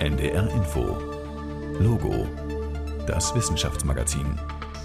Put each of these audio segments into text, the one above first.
NDR Info Logo, das Wissenschaftsmagazin.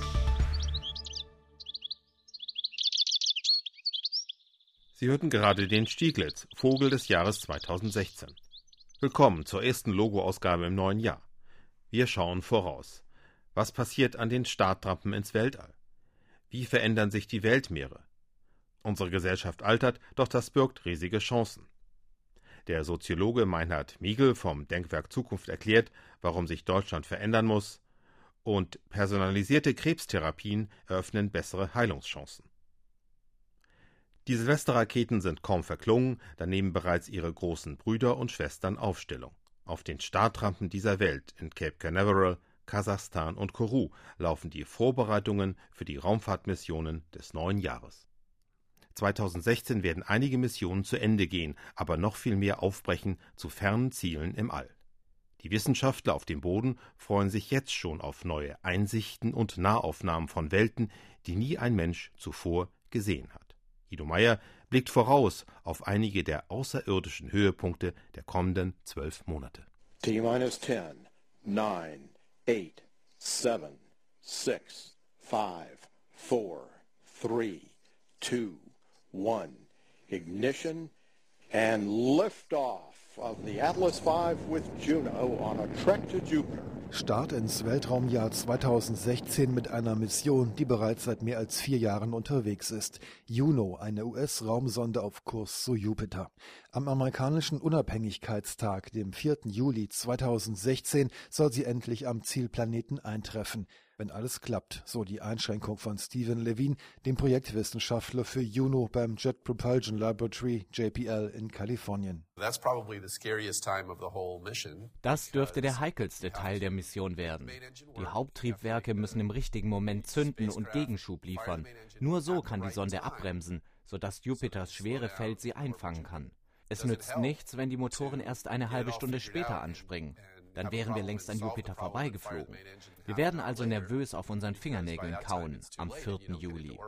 Sie hörten gerade den Stieglitz, Vogel des Jahres 2016. Willkommen zur ersten Logo-Ausgabe im neuen Jahr. Wir schauen voraus. Was passiert an den Startrampen ins Weltall? Wie verändern sich die Weltmeere? Unsere Gesellschaft altert, doch das birgt riesige Chancen. Der Soziologe Meinhard Miegel vom Denkwerk Zukunft erklärt, warum sich Deutschland verändern muss, und personalisierte Krebstherapien eröffnen bessere Heilungschancen. Die Silvesterraketen sind kaum verklungen, da nehmen bereits ihre großen Brüder und Schwestern Aufstellung. Auf den Startrampen dieser Welt in Cape Canaveral, Kasachstan und Kourou laufen die Vorbereitungen für die Raumfahrtmissionen des neuen Jahres. 2016 werden einige Missionen zu Ende gehen, aber noch viel mehr aufbrechen zu fernen Zielen im All. Die Wissenschaftler auf dem Boden freuen sich jetzt schon auf neue Einsichten und Nahaufnahmen von Welten, die nie ein Mensch zuvor gesehen hat. Guido Meyer blickt voraus auf einige der außerirdischen Höhepunkte der kommenden 12 Monate. T-minus 10, 9, 8, 7, 6, 5, 4, 3, 2, 1. Ignition and liftoff of the Atlas V with Juno on a trek to Jupiter. Start ins Weltraumjahr 2016 mit einer Mission, die bereits seit mehr als 4 Jahren unterwegs ist. Juno, eine US-Raumsonde auf Kurs zu Jupiter. Am amerikanischen Unabhängigkeitstag, dem 4. Juli 2016, soll sie endlich am Zielplaneten eintreffen. Wenn alles klappt, so die Einschränkung von Stephen Levine, dem Projektwissenschaftler für Juno beim Jet Propulsion Laboratory JPL in Kalifornien. Das dürfte der heikelste Teil der Mission werden. Die Haupttriebwerke müssen im richtigen Moment zünden und Gegenschub liefern. Nur so kann die Sonde abbremsen, sodass Jupiters schwere Feld sie einfangen kann. Es nützt nichts, wenn die Motoren erst eine halbe Stunde später anspringen. Dann wären wir längst an Jupiter vorbeigeflogen. Wir werden also nervös auf unseren Fingernägeln kauen am 4. Juli.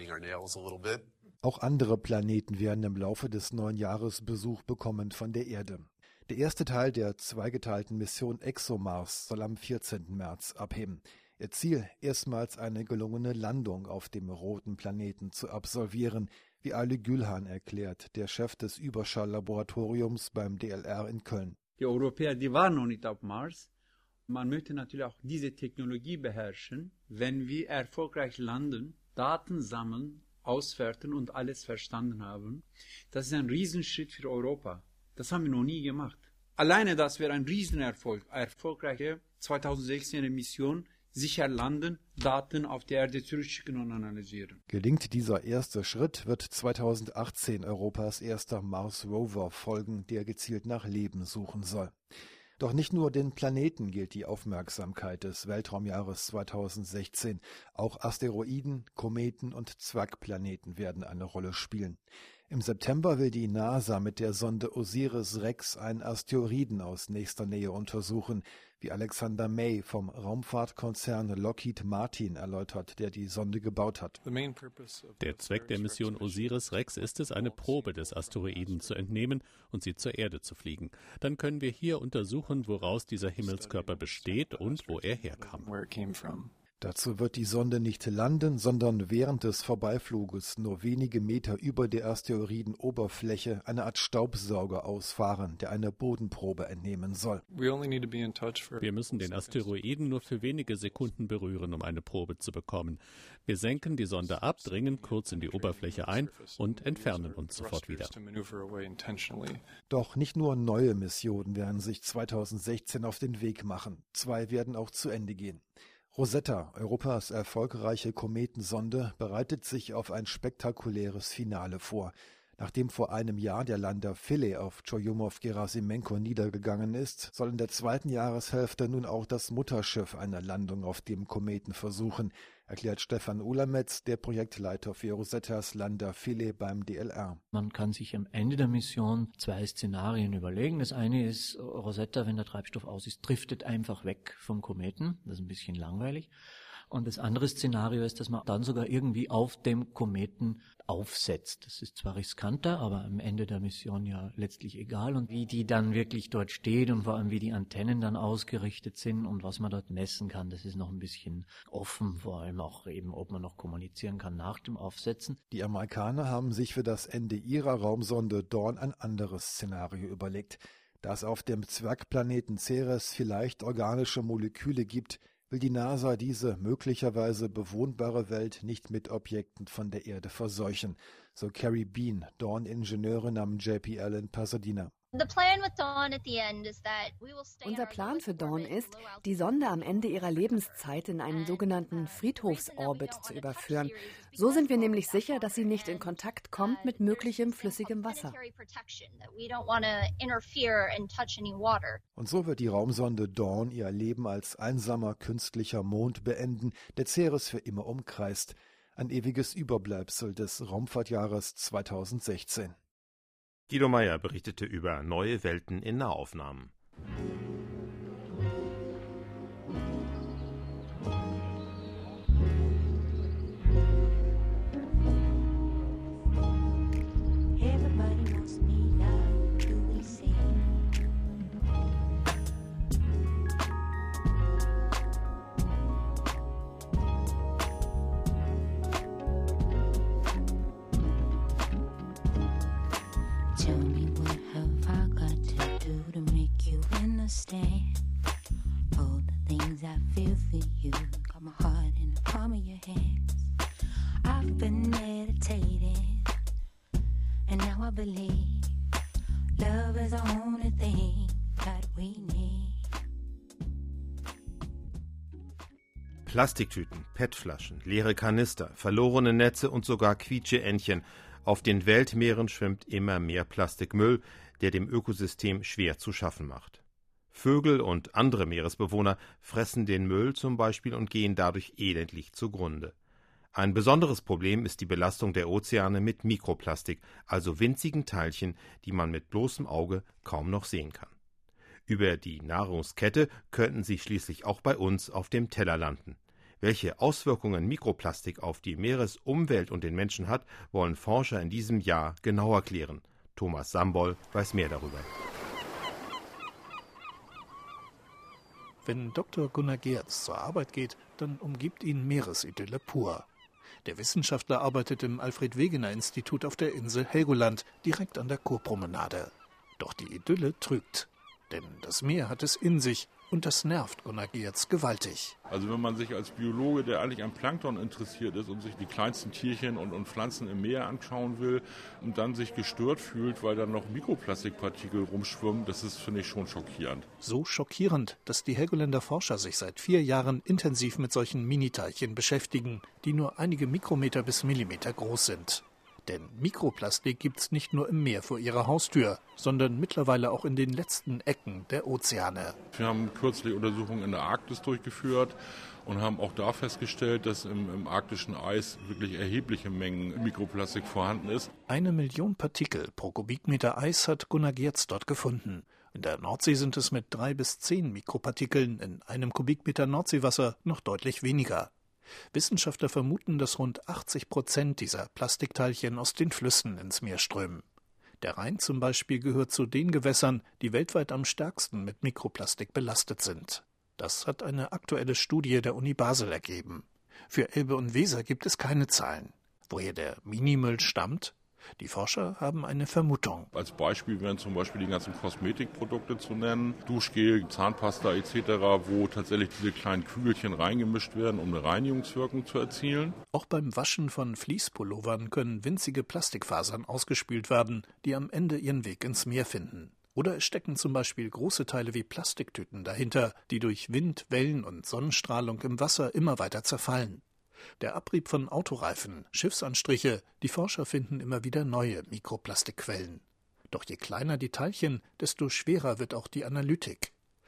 Auch andere Planeten werden im Laufe des neuen Jahres Besuch bekommen von der Erde. Der erste Teil der zweigeteilten Mission ExoMars soll am 14. März abheben. Ihr Ziel, erstmals eine gelungene Landung auf dem roten Planeten zu absolvieren, wie Ali Gülhan erklärt, der Chef des Überschalllaboratoriums beim DLR in Köln. Die Europäer, die waren noch nicht auf Mars. Man möchte natürlich auch diese Technologie beherrschen, wenn wir erfolgreich landen, Daten sammeln, auswerten und alles verstanden haben. Das ist ein Riesenschritt für Europa. Das haben wir noch nie gemacht. Alleine das wäre ein Riesenerfolg. Erfolgreiche 2016er Mission, sicher landen, Daten auf die Erde zurückschicken und analysieren. Gelingt dieser erste Schritt, wird 2018 Europas erster Mars-Rover folgen, der gezielt nach Leben suchen soll. Doch nicht nur den Planeten gilt die Aufmerksamkeit des Weltraumjahres 2016. Auch Asteroiden, Kometen und Zwergplaneten werden eine Rolle spielen. Im September will die NASA mit der Sonde OSIRIS-REx einen Asteroiden aus nächster Nähe untersuchen, wie Alexander May vom Raumfahrtkonzern Lockheed Martin erläutert, der die Sonde gebaut hat. Der Zweck der Mission OSIRIS-REx ist es, eine Probe des Asteroiden zu entnehmen und sie zur Erde zu fliegen. Dann können wir hier untersuchen, woraus dieser Himmelskörper besteht und wo er herkam. Dazu wird die Sonde nicht landen, sondern während des Vorbeifluges nur wenige Meter über der Asteroidenoberfläche eine Art Staubsauger ausfahren, der eine Bodenprobe entnehmen soll. Wir müssen den Asteroiden nur für wenige Sekunden berühren, um eine Probe zu bekommen. Wir senken die Sonde ab, dringen kurz in die Oberfläche ein und entfernen uns sofort wieder. Doch nicht nur neue Missionen werden sich 2016 auf den Weg machen. 2 werden auch zu Ende gehen. Rosetta, Europas erfolgreiche Kometensonde, bereitet sich auf ein spektakuläres Finale vor. Nachdem vor einem Jahr der Lander Philae auf Churyumov-Gerasimenko niedergegangen ist, soll in der zweiten Jahreshälfte nun auch das Mutterschiff eine Landung auf dem Kometen versuchen, erklärt Stefan Ulametz, der Projektleiter für Rosettas Lander Philae beim DLR. Man kann sich am Ende der Mission 2 Szenarien überlegen. Das eine ist, Rosetta, wenn der Treibstoff aus ist, driftet einfach weg vom Kometen. Das ist ein bisschen langweilig. Und das andere Szenario ist, dass man dann sogar irgendwie auf dem Kometen aufsetzt. Das ist zwar riskanter, aber am Ende der Mission ja letztlich egal. Und wie die dann wirklich dort steht und vor allem wie die Antennen dann ausgerichtet sind und was man dort messen kann, das ist noch ein bisschen offen, vor allem auch eben, ob man noch kommunizieren kann nach dem Aufsetzen. Die Amerikaner haben sich für das Ende ihrer Raumsonde Dawn ein anderes Szenario überlegt. Da es auf dem Zwergplaneten Ceres vielleicht organische Moleküle gibt, will die NASA diese möglicherweise bewohnbare Welt nicht mit Objekten von der Erde verseuchen, so Carrie Bean, Dawn-Ingenieurin am JPL in Pasadena. Unser Plan für Dawn ist, die Sonde am Ende ihrer Lebenszeit in einen sogenannten Friedhofsorbit zu überführen. So sind wir nämlich sicher, dass sie nicht in Kontakt kommt mit möglichem flüssigem Wasser. Und so wird die Raumsonde Dawn ihr Leben als einsamer künstlicher Mond beenden, der Ceres für immer umkreist. Ein ewiges Überbleibsel des Raumfahrtjahres 2016. Guido Meyer berichtete über neue Welten in Nahaufnahmen. All the things I feel for you, got my heart in the palm of your hands. I've been meditating, and now I believe love is the only thing that we need. Plastiktüten, PET-Flaschen, leere Kanister, verlorene Netze und sogar Quietscheentchen. Auf den Weltmeeren schwimmt immer mehr Plastikmüll, der dem Ökosystem schwer zu schaffen macht. Vögel und andere Meeresbewohner fressen den Müll zum Beispiel und gehen dadurch elendlich zugrunde. Ein besonderes Problem ist die Belastung der Ozeane mit Mikroplastik, also winzigen Teilchen, die man mit bloßem Auge kaum noch sehen kann. Über die Nahrungskette könnten sie schließlich auch bei uns auf dem Teller landen. Welche Auswirkungen Mikroplastik auf die Meeresumwelt und den Menschen hat, wollen Forscher in diesem Jahr genauer klären. Thomas Sambol weiß mehr darüber. Wenn Dr. Gunnar Geertz zur Arbeit geht, dann umgibt ihn Meeresidylle pur. Der Wissenschaftler arbeitet im Alfred-Wegener-Institut auf der Insel Helgoland, direkt an der Kurpromenade. Doch die Idylle trügt, denn das Meer hat es in sich und das nervt Gunnar Geertz gewaltig. Also wenn man sich als Biologe, der eigentlich am Plankton interessiert ist und sich die kleinsten Tierchen und Pflanzen im Meer anschauen will und dann sich gestört fühlt, weil da noch Mikroplastikpartikel rumschwimmen, das ist, finde ich, schon schockierend. So schockierend, dass die Helgoländer Forscher sich seit 4 Jahren intensiv mit solchen Miniteilchen beschäftigen, die nur einige Mikrometer bis Millimeter groß sind. Denn Mikroplastik gibt's nicht nur im Meer vor ihrer Haustür, sondern mittlerweile auch in den letzten Ecken der Ozeane. Wir haben kürzlich Untersuchungen in der Arktis durchgeführt und haben auch da festgestellt, dass im arktischen Eis wirklich erhebliche Mengen Mikroplastik vorhanden ist. 1 Million Partikel pro Kubikmeter Eis hat Gunnar Geertz dort gefunden. In der Nordsee sind es mit 3 bis 10 Mikropartikeln, in einem Kubikmeter Nordseewasser noch deutlich weniger. Wissenschaftler vermuten, dass rund 80% dieser Plastikteilchen aus den Flüssen ins Meer strömen. Der Rhein zum Beispiel gehört zu den Gewässern, die weltweit am stärksten mit Mikroplastik belastet sind. Das hat eine aktuelle Studie der Uni Basel ergeben. Für Elbe und Weser gibt es keine Zahlen. Woher der Minimüll stammt? Die Forscher haben eine Vermutung. Als Beispiel wären zum Beispiel die ganzen Kosmetikprodukte zu nennen, Duschgel, Zahnpasta etc., wo tatsächlich diese kleinen Kügelchen reingemischt werden, um eine Reinigungswirkung zu erzielen. Auch beim Waschen von Fließpullovern können winzige Plastikfasern ausgespült werden, die am Ende ihren Weg ins Meer finden. Oder es stecken zum Beispiel große Teile wie Plastiktüten dahinter, die durch Wind, Wellen und Sonnenstrahlung im Wasser immer weiter zerfallen. Der Abrieb von Autoreifen, Schiffsanstriche, die Forscher finden immer wieder neue Mikroplastikquellen. Doch je kleiner die Teilchen, desto schwerer wird auch die Analytik.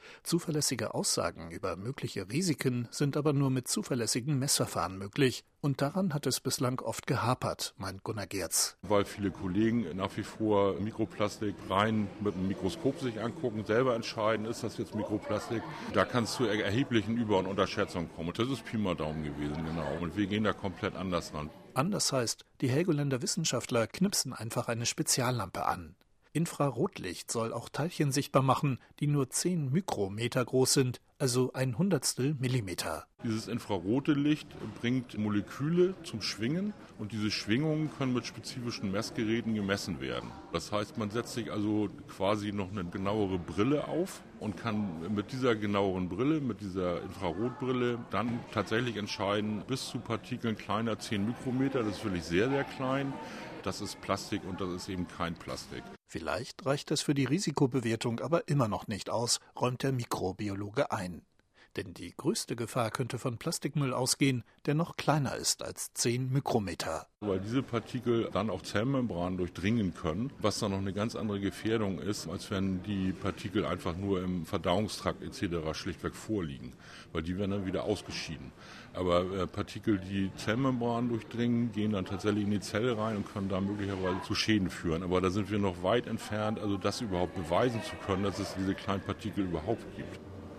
Zuverlässige Aussagen über mögliche Risiken sind aber nur mit zuverlässigen Messverfahren möglich. Und daran hat es bislang oft gehapert, meint Gunnar Geertz. Weil viele Kollegen nach wie vor Mikroplastik rein mit einem Mikroskop sich angucken, selber entscheiden, ist das jetzt Mikroplastik. Da kann es zu erheblichen Über- und Unterschätzungen kommen. Und das ist Pi mal Daumen gewesen, genau. Und wir gehen da komplett anders ran. Anders heißt, die Helgoländer Wissenschaftler knipsen einfach eine Speziallampe an. Infrarotlicht soll auch Teilchen sichtbar machen, die nur 10 Mikrometer groß sind, also 1/100 Millimeter. Dieses infrarote Licht bringt Moleküle zum Schwingen und diese Schwingungen können mit spezifischen Messgeräten gemessen werden. Das heißt, man setzt sich also quasi noch eine genauere Brille auf und kann mit dieser genaueren Brille, mit dieser Infrarotbrille dann tatsächlich entscheiden, bis zu Partikeln kleiner 10 Mikrometer, das ist wirklich sehr, sehr klein. Das ist Plastik und das ist eben kein Plastik. Vielleicht reicht es für die Risikobewertung aber immer noch nicht aus, räumt der Mikrobiologe ein. Denn die größte Gefahr könnte von Plastikmüll ausgehen, der noch kleiner ist als 10 Mikrometer. Weil diese Partikel dann auch Zellmembranen durchdringen können, was dann noch eine ganz andere Gefährdung ist, als wenn die Partikel einfach nur im Verdauungstrakt etc. schlichtweg vorliegen. Weil die werden dann wieder ausgeschieden. Aber Partikel, die Zellmembranen durchdringen, gehen dann tatsächlich in die Zelle rein und können da möglicherweise zu Schäden führen. Aber da sind wir noch weit entfernt, also das überhaupt beweisen zu können, dass es diese kleinen Partikel überhaupt gibt.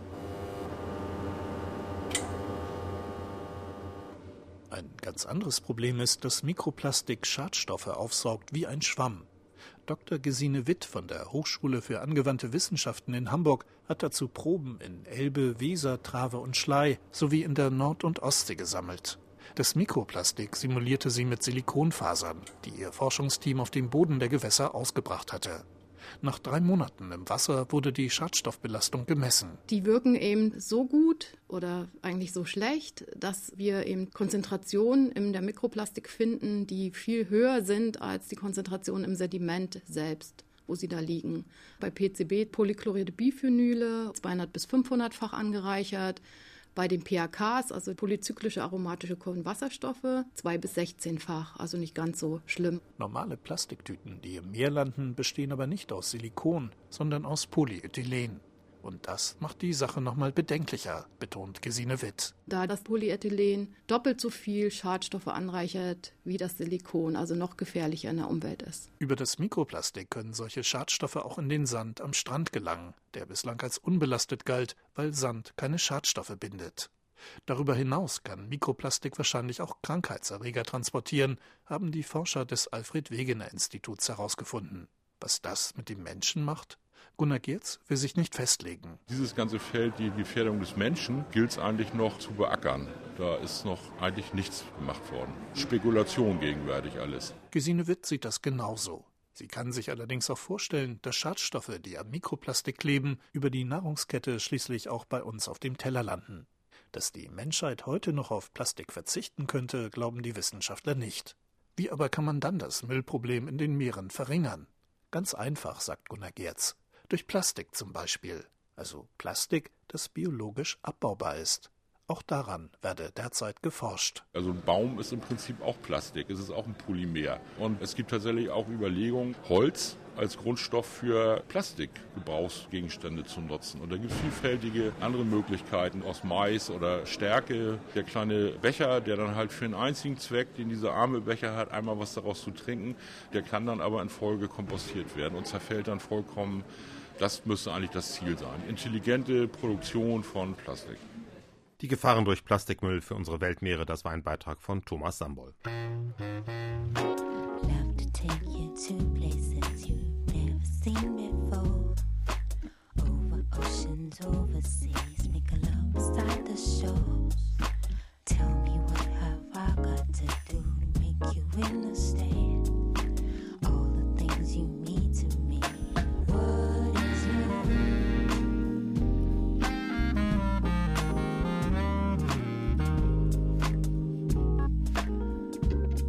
Ein ganz anderes Problem ist, dass Mikroplastik Schadstoffe aufsaugt wie ein Schwamm. Dr. Gesine Witt von der Hochschule für angewandte Wissenschaften in Hamburg hat dazu Proben in Elbe, Weser, Trave und Schlei sowie in der Nord- und Ostsee gesammelt. Das Mikroplastik simulierte sie mit Silikonfasern, die ihr Forschungsteam auf dem Boden der Gewässer ausgebracht hatte. Nach 3 Monaten im Wasser wurde die Schadstoffbelastung gemessen. Die wirken eben so gut oder eigentlich so schlecht, dass wir eben Konzentrationen in der Mikroplastik finden, die viel höher sind als die Konzentration im Sediment selbst, wo sie da liegen. Bei PCB, Polychloride Biphenyle, 200- bis 500-fach angereichert. Bei den PAKs, also polyzyklische aromatische Kohlenwasserstoffe, 2- bis 16-fach, also nicht ganz so schlimm. Normale Plastiktüten, die im Meer landen, bestehen aber nicht aus Silikon, sondern aus Polyethylen. Und das macht die Sache nochmal bedenklicher, betont Gesine Witt. Da das Polyethylen doppelt so viel Schadstoffe anreichert wie das Silikon, also noch gefährlicher in der Umwelt ist. Über das Mikroplastik können solche Schadstoffe auch in den Sand am Strand gelangen, der bislang als unbelastet galt, weil Sand keine Schadstoffe bindet. Darüber hinaus kann Mikroplastik wahrscheinlich auch Krankheitserreger transportieren, haben die Forscher des Alfred-Wegener-Instituts herausgefunden. Was das mit dem Menschen macht? Gunnar Geertz will sich nicht festlegen. Dieses ganze Feld, die Gefährdung des Menschen, gilt es eigentlich noch zu beackern. Da ist noch eigentlich nichts gemacht worden. Spekulation gegenwärtig alles. Gesine Witt sieht das genauso. Sie kann sich allerdings auch vorstellen, dass Schadstoffe, die am Mikroplastik kleben, über die Nahrungskette schließlich auch bei uns auf dem Teller landen. Dass die Menschheit heute noch auf Plastik verzichten könnte, glauben die Wissenschaftler nicht. Wie aber kann man dann das Müllproblem in den Meeren verringern? Ganz einfach, sagt Gunnar Geertz. Durch Plastik zum Beispiel. Also Plastik, das biologisch abbaubar ist. Auch daran werde derzeit geforscht. Also ein Baum ist im Prinzip auch Plastik, es ist auch ein Polymer. Und es gibt tatsächlich auch Überlegungen, Holz als Grundstoff für Plastikgebrauchsgegenstände zu nutzen. Und da gibt es vielfältige andere Möglichkeiten aus Mais oder Stärke. Der kleine Becher, der dann halt für einen einzigen Zweck, den dieser arme Becher hat, einmal was daraus zu trinken, der kann dann aber in Folge kompostiert werden und zerfällt dann vollkommen. Das müsste eigentlich das Ziel sein. Intelligente Produktion von Plastik. Die Gefahren durch Plastikmüll für unsere Weltmeere, das war ein Beitrag von Thomas Sambol.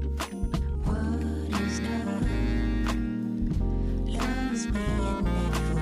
Loves me and never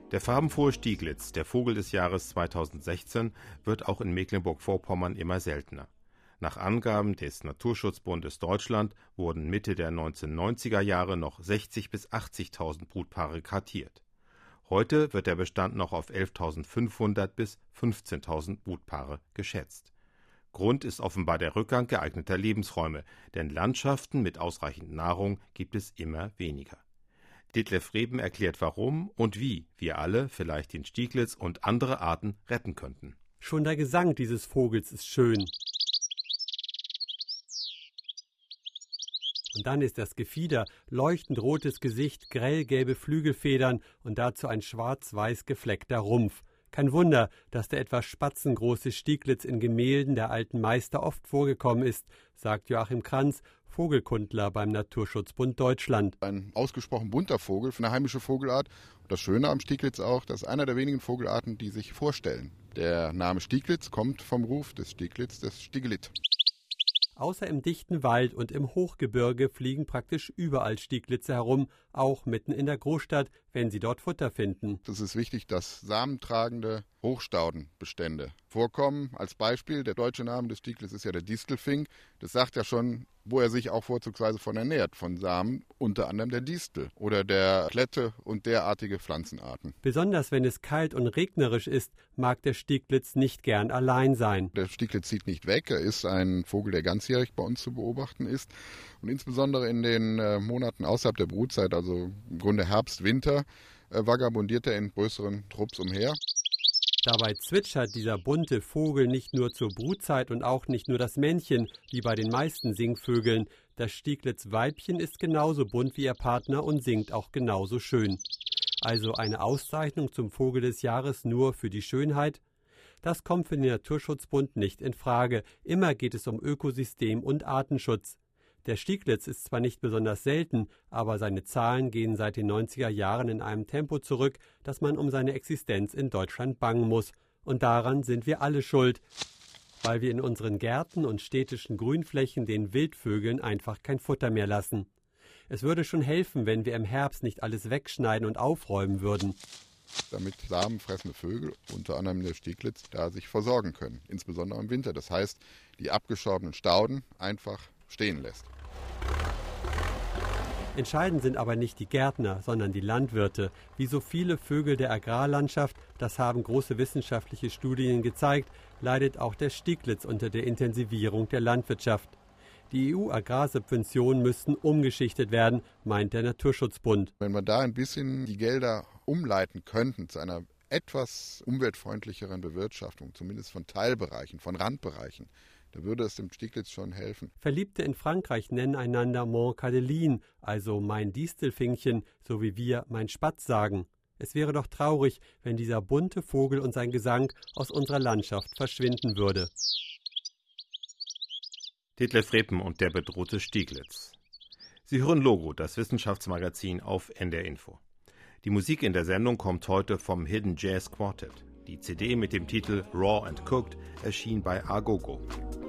Der farbenfrohe Stieglitz, der Vogel des Jahres 2016, wird auch in Mecklenburg-Vorpommern immer seltener. Nach Angaben des Naturschutzbundes Deutschland wurden Mitte der 1990er Jahre noch 60.000 bis 80.000 Brutpaare kartiert. Heute wird der Bestand noch auf 11.500 bis 15.000 Brutpaare geschätzt. Grund ist offenbar der Rückgang geeigneter Lebensräume, denn Landschaften mit ausreichend Nahrung gibt es immer weniger. Detlef Reben erklärt, warum und wie wir alle vielleicht den Stieglitz und andere Arten retten könnten. Schon der Gesang dieses Vogels ist schön. Und dann ist das Gefieder, leuchtend rotes Gesicht, grellgelbe Flügelfedern und dazu ein schwarz-weiß gefleckter Rumpf. Kein Wunder, dass der etwas spatzengroße Stieglitz in Gemälden der alten Meister oft vorgekommen ist, sagt Joachim Kranz, Vogelkundler beim Naturschutzbund Deutschland. Ein ausgesprochen bunter Vogel, eine heimische Vogelart. Und das Schöne am Stieglitz auch, das ist einer der wenigen Vogelarten, die sich vorstellen. Der Name Stieglitz kommt vom Ruf des Stieglitz, des Stiegelit. Außer im dichten Wald und im Hochgebirge fliegen praktisch überall Stieglitze herum, auch mitten in der Großstadt, wenn sie dort Futter finden. Es ist wichtig, dass samentragende Hochstaudenbestände vorkommen. Als Beispiel, der deutsche Name des Stieglitz ist ja der Distelfink. Das sagt ja schon, wo er sich auch vorzugsweise von ernährt, von Samen, unter anderem der Distel oder der Klette und derartige Pflanzenarten. Besonders wenn es kalt und regnerisch ist, mag der Stieglitz nicht gern allein sein. Der Stieglitz zieht nicht weg, er ist ein Vogel, der ganzjährig bei uns zu beobachten ist. Und insbesondere in den Monaten außerhalb der Brutzeit, also im Grunde Herbst, Winter, vagabundiert er in größeren Trupps umher. Dabei zwitschert dieser bunte Vogel nicht nur zur Brutzeit und auch nicht nur das Männchen, wie bei den meisten Singvögeln. Das Stieglitzweibchen ist genauso bunt wie ihr Partner und singt auch genauso schön. Also eine Auszeichnung zum Vogel des Jahres nur für die Schönheit? Das kommt für den Naturschutzbund nicht in Frage. Immer geht es um Ökosystem und Artenschutz. Der Stieglitz ist zwar nicht besonders selten, aber seine Zahlen gehen seit den 90er Jahren in einem Tempo zurück, dass man um seine Existenz in Deutschland bangen muss. Und daran sind wir alle schuld, weil wir in unseren Gärten und städtischen Grünflächen den Wildvögeln einfach kein Futter mehr lassen. Es würde schon helfen, wenn wir im Herbst nicht alles wegschneiden und aufräumen würden. Damit samenfressende Vögel, unter anderem der Stieglitz, da sich versorgen können, insbesondere im Winter. Das heißt, die abgeschorbenen Stauden einfach stehen lässt. Entscheidend sind aber nicht die Gärtner, sondern die Landwirte. Wie so viele Vögel der Agrarlandschaft, das haben große wissenschaftliche Studien gezeigt, leidet auch der Stieglitz unter der Intensivierung der Landwirtschaft. Die EU-Agrarsubventionen müssten umgeschichtet werden, meint der Naturschutzbund. Wenn wir da ein bisschen die Gelder umleiten könnten zu einer etwas umweltfreundlicheren Bewirtschaftung, zumindest von Teilbereichen, von Randbereichen, da würde es dem Stieglitz schon helfen. Verliebte in Frankreich nennen einander Mon Cadeline, also mein Distelfinkchen, so wie wir mein Spatz sagen. Es wäre doch traurig, wenn dieser bunte Vogel und sein Gesang aus unserer Landschaft verschwinden würde. Detlef Reben und der bedrohte Stieglitz. Sie hören Logo, das Wissenschaftsmagazin auf NDR Info. Die Musik in der Sendung kommt heute vom Hidden Jazz Quartet. Die CD mit dem Titel Raw and Cooked erschien bei Agogo.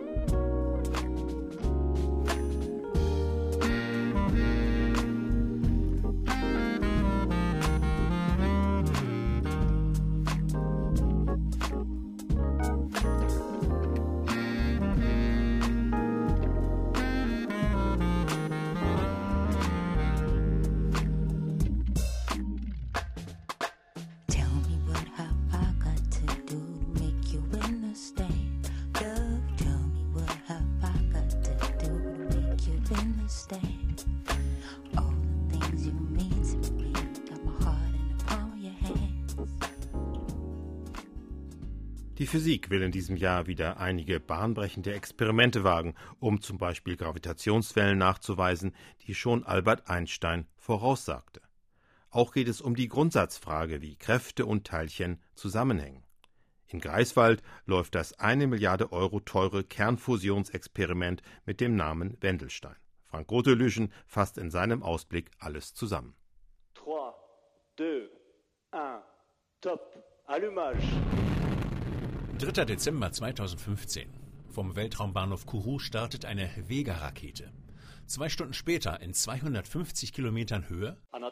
Die Physik will in diesem Jahr wieder einige bahnbrechende Experimente wagen, um zum Beispiel Gravitationswellen nachzuweisen, die schon Albert Einstein voraussagte. Auch geht es um die Grundsatzfrage, wie Kräfte und Teilchen zusammenhängen. In Greifswald läuft das 1 Milliarde Euro teure Kernfusionsexperiment mit dem Namen Wendelstein. Frank Rotelüschen fasst in seinem Ausblick alles zusammen. 3, 2, 1, top, Allumage. 3. Dezember 2015. Vom Weltraumbahnhof Kourou startet eine Vega-Rakete. 2 Stunden später in 250 Kilometern Höhe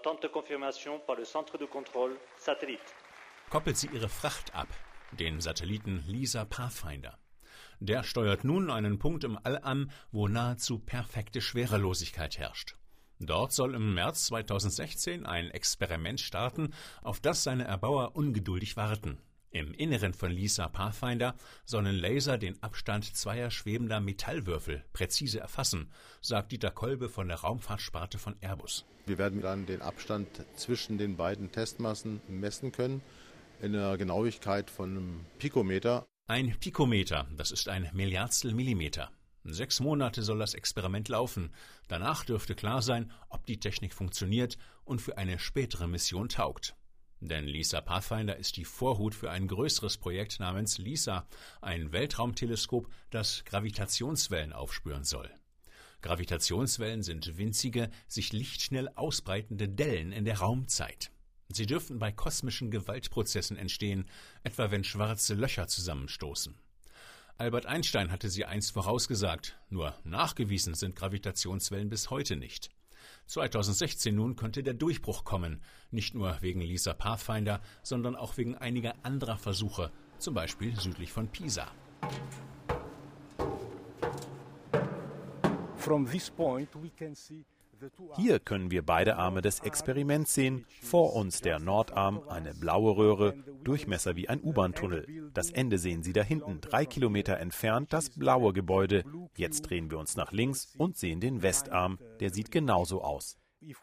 koppelt sie ihre Fracht ab, den Satelliten LISA Pathfinder. Der steuert nun einen Punkt im All an, wo nahezu perfekte Schwerelosigkeit herrscht. Dort soll im März 2016 ein Experiment starten, auf das seine Erbauer ungeduldig warten. Im Inneren von LISA Pathfinder sollen Laser den Abstand zweier schwebender Metallwürfel präzise erfassen, sagt Dieter Kolbe von der Raumfahrtsparte von Airbus. Wir werden dann den Abstand zwischen den beiden Testmassen messen können, in einer Genauigkeit von einem Pikometer. Ein Pikometer, das ist ein Milliardstel Millimeter. 6 Monate soll das Experiment laufen. Danach dürfte klar sein, ob die Technik funktioniert und für eine spätere Mission taugt. Denn LISA Pathfinder ist die Vorhut für ein größeres Projekt namens LISA, ein Weltraumteleskop, das Gravitationswellen aufspüren soll. Gravitationswellen sind winzige, sich lichtschnell ausbreitende Dellen in der Raumzeit. Sie dürften bei kosmischen Gewaltprozessen entstehen, etwa wenn schwarze Löcher zusammenstoßen. Albert Einstein hatte sie einst vorausgesagt, nur nachgewiesen sind Gravitationswellen bis heute nicht. 2016 nun könnte der Durchbruch kommen, nicht nur wegen LISA Pathfinder, sondern auch wegen einiger anderer Versuche, zum Beispiel südlich von Pisa. Hier können wir beide Arme des Experiments sehen. Vor uns der Nordarm, eine blaue Röhre, Durchmesser wie ein U-Bahn-Tunnel. Das Ende sehen Sie da hinten, 3 Kilometer entfernt, das blaue Gebäude. Jetzt drehen wir uns nach links und sehen den Westarm. Der sieht genauso aus.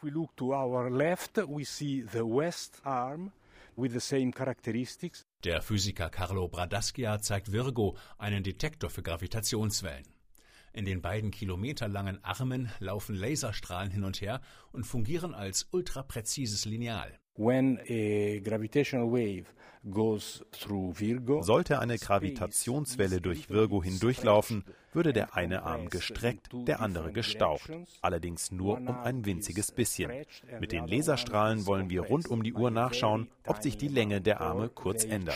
Der Physiker Carlo Bradascia zeigt Virgo, einen Detektor für Gravitationswellen. In den beiden kilometerlangen Armen laufen Laserstrahlen hin und her und fungieren als ultrapräzises Lineal. Sollte eine Gravitationswelle durch Virgo hindurchlaufen, würde der eine Arm gestreckt, der andere gestaucht. Allerdings nur um ein winziges bisschen. Mit den Laserstrahlen wollen wir rund um die Uhr nachschauen, ob sich die Länge der Arme kurz ändert.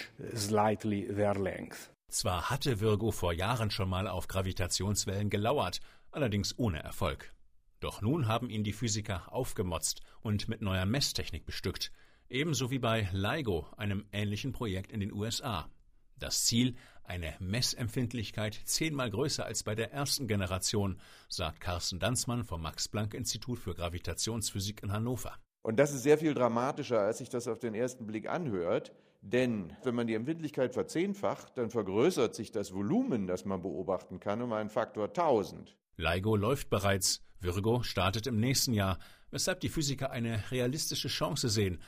Zwar hatte Virgo vor Jahren schon mal auf Gravitationswellen gelauert, allerdings ohne Erfolg. Doch nun haben ihn die Physiker aufgemotzt und mit neuer Messtechnik bestückt, ebenso wie bei LIGO, einem ähnlichen Projekt in den USA. Das Ziel, eine Messempfindlichkeit 10-mal größer als bei der ersten Generation, sagt Carsten Danzmann vom Max-Planck-Institut für Gravitationsphysik in Hannover. Und das ist sehr viel dramatischer, als sich das auf den ersten Blick anhört. Denn wenn man die Empfindlichkeit verzehnfacht, dann vergrößert sich das Volumen, das man beobachten kann, um einen Faktor 1000. LIGO läuft bereits, Virgo startet im nächsten Jahr, weshalb die Physiker eine realistische Chance sehen,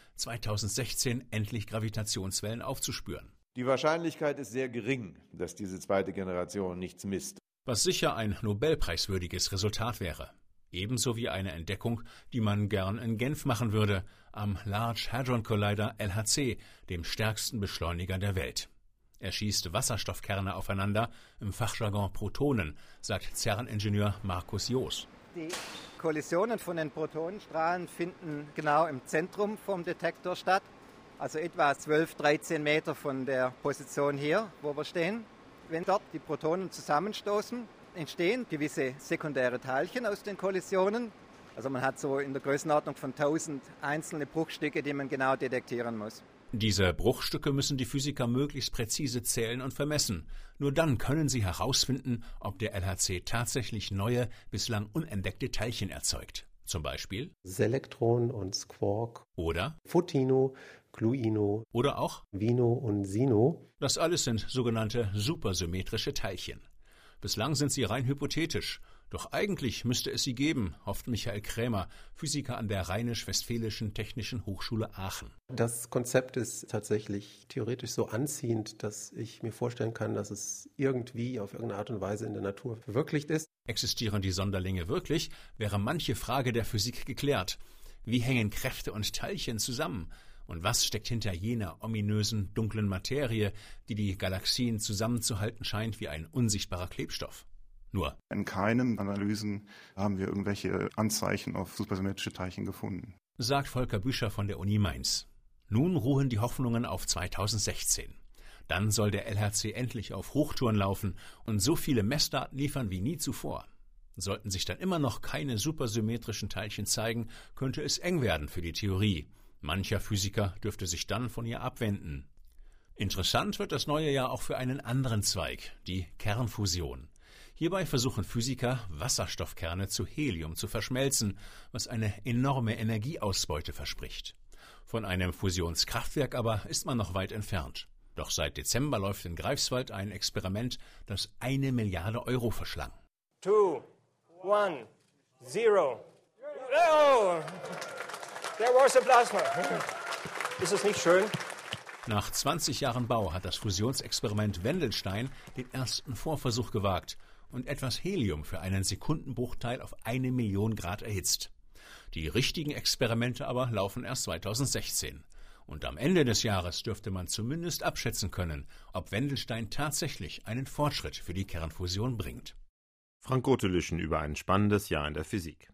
2016 endlich Gravitationswellen aufzuspüren. Die Wahrscheinlichkeit ist sehr gering, dass diese zweite Generation nichts misst. Was sicher ein Nobelpreiswürdiges Resultat wäre. Ebenso wie eine Entdeckung, die man gern in Genf machen würde, am Large Hadron Collider LHC, dem stärksten Beschleuniger der Welt. Er schießt Wasserstoffkerne aufeinander, im Fachjargon Protonen, sagt CERN-Ingenieur Markus Joos. Die Kollisionen von den Protonenstrahlen finden genau im Zentrum vom Detektor statt, also etwa 12, 13 Meter von der Position hier, wo wir stehen. Wenn dort die Protonen zusammenstoßen, entstehen gewisse sekundäre Teilchen aus den Kollisionen. Also man hat so in der Größenordnung von 1000 einzelne Bruchstücke, die man genau detektieren muss. Diese Bruchstücke müssen die Physiker möglichst präzise zählen und vermessen. Nur dann können sie herausfinden, ob der LHC tatsächlich neue, bislang unentdeckte Teilchen erzeugt. Zum Beispiel Selektron und Squark. Oder Photino, Gluino. Oder auch Vino und Sino. Das alles sind sogenannte supersymmetrische Teilchen. Bislang sind sie rein hypothetisch. Doch eigentlich müsste es sie geben, hofft Michael Krämer, Physiker an der Rheinisch-Westfälischen Technischen Hochschule Aachen. Das Konzept ist tatsächlich theoretisch so anziehend, dass ich mir vorstellen kann, dass es irgendwie auf irgendeine Art und Weise in der Natur verwirklicht ist. Existieren die Sonderlinge wirklich, wäre manche Frage der Physik geklärt. Wie hängen Kräfte und Teilchen zusammen? Und was steckt hinter jener ominösen, dunklen Materie, die die Galaxien zusammenzuhalten scheint wie ein unsichtbarer Klebstoff? Nur in keinen Analysen haben wir irgendwelche Anzeichen auf supersymmetrische Teilchen gefunden, sagt Volker Büscher von der Uni Mainz. Nun ruhen die Hoffnungen auf 2016. Dann soll der LHC endlich auf Hochtouren laufen und so viele Messdaten liefern wie nie zuvor. Sollten sich dann immer noch keine supersymmetrischen Teilchen zeigen, könnte es eng werden für die Theorie. Mancher Physiker dürfte sich dann von ihr abwenden. Interessant wird das neue Jahr auch für einen anderen Zweig, die Kernfusion. Hierbei versuchen Physiker, Wasserstoffkerne zu Helium zu verschmelzen, was eine enorme Energieausbeute verspricht. Von einem Fusionskraftwerk aber ist man noch weit entfernt. Doch seit Dezember läuft in Greifswald ein Experiment, das 1 Milliarde Euro verschlang. 2, 1, 0. Oh, there was a plasma. Ist es nicht schön? Nach 20 Jahren Bau hat das Fusionsexperiment Wendelstein den ersten Vorversuch gewagt und etwas Helium für einen Sekundenbruchteil auf 1 Million Grad erhitzt. Die richtigen Experimente aber laufen erst 2016. Und am Ende des Jahres dürfte man zumindest abschätzen können, ob Wendelstein tatsächlich einen Fortschritt für die Kernfusion bringt. Frank Gottelüschen über ein spannendes Jahr in der Physik.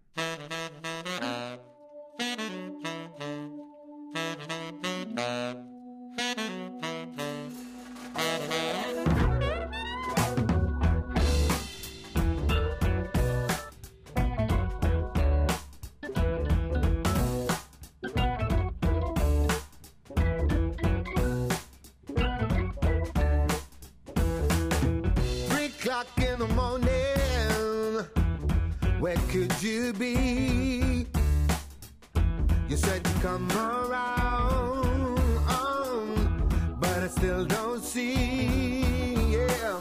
In the morning, where could you be? You said you'd come around, but I still don't see. Yeah,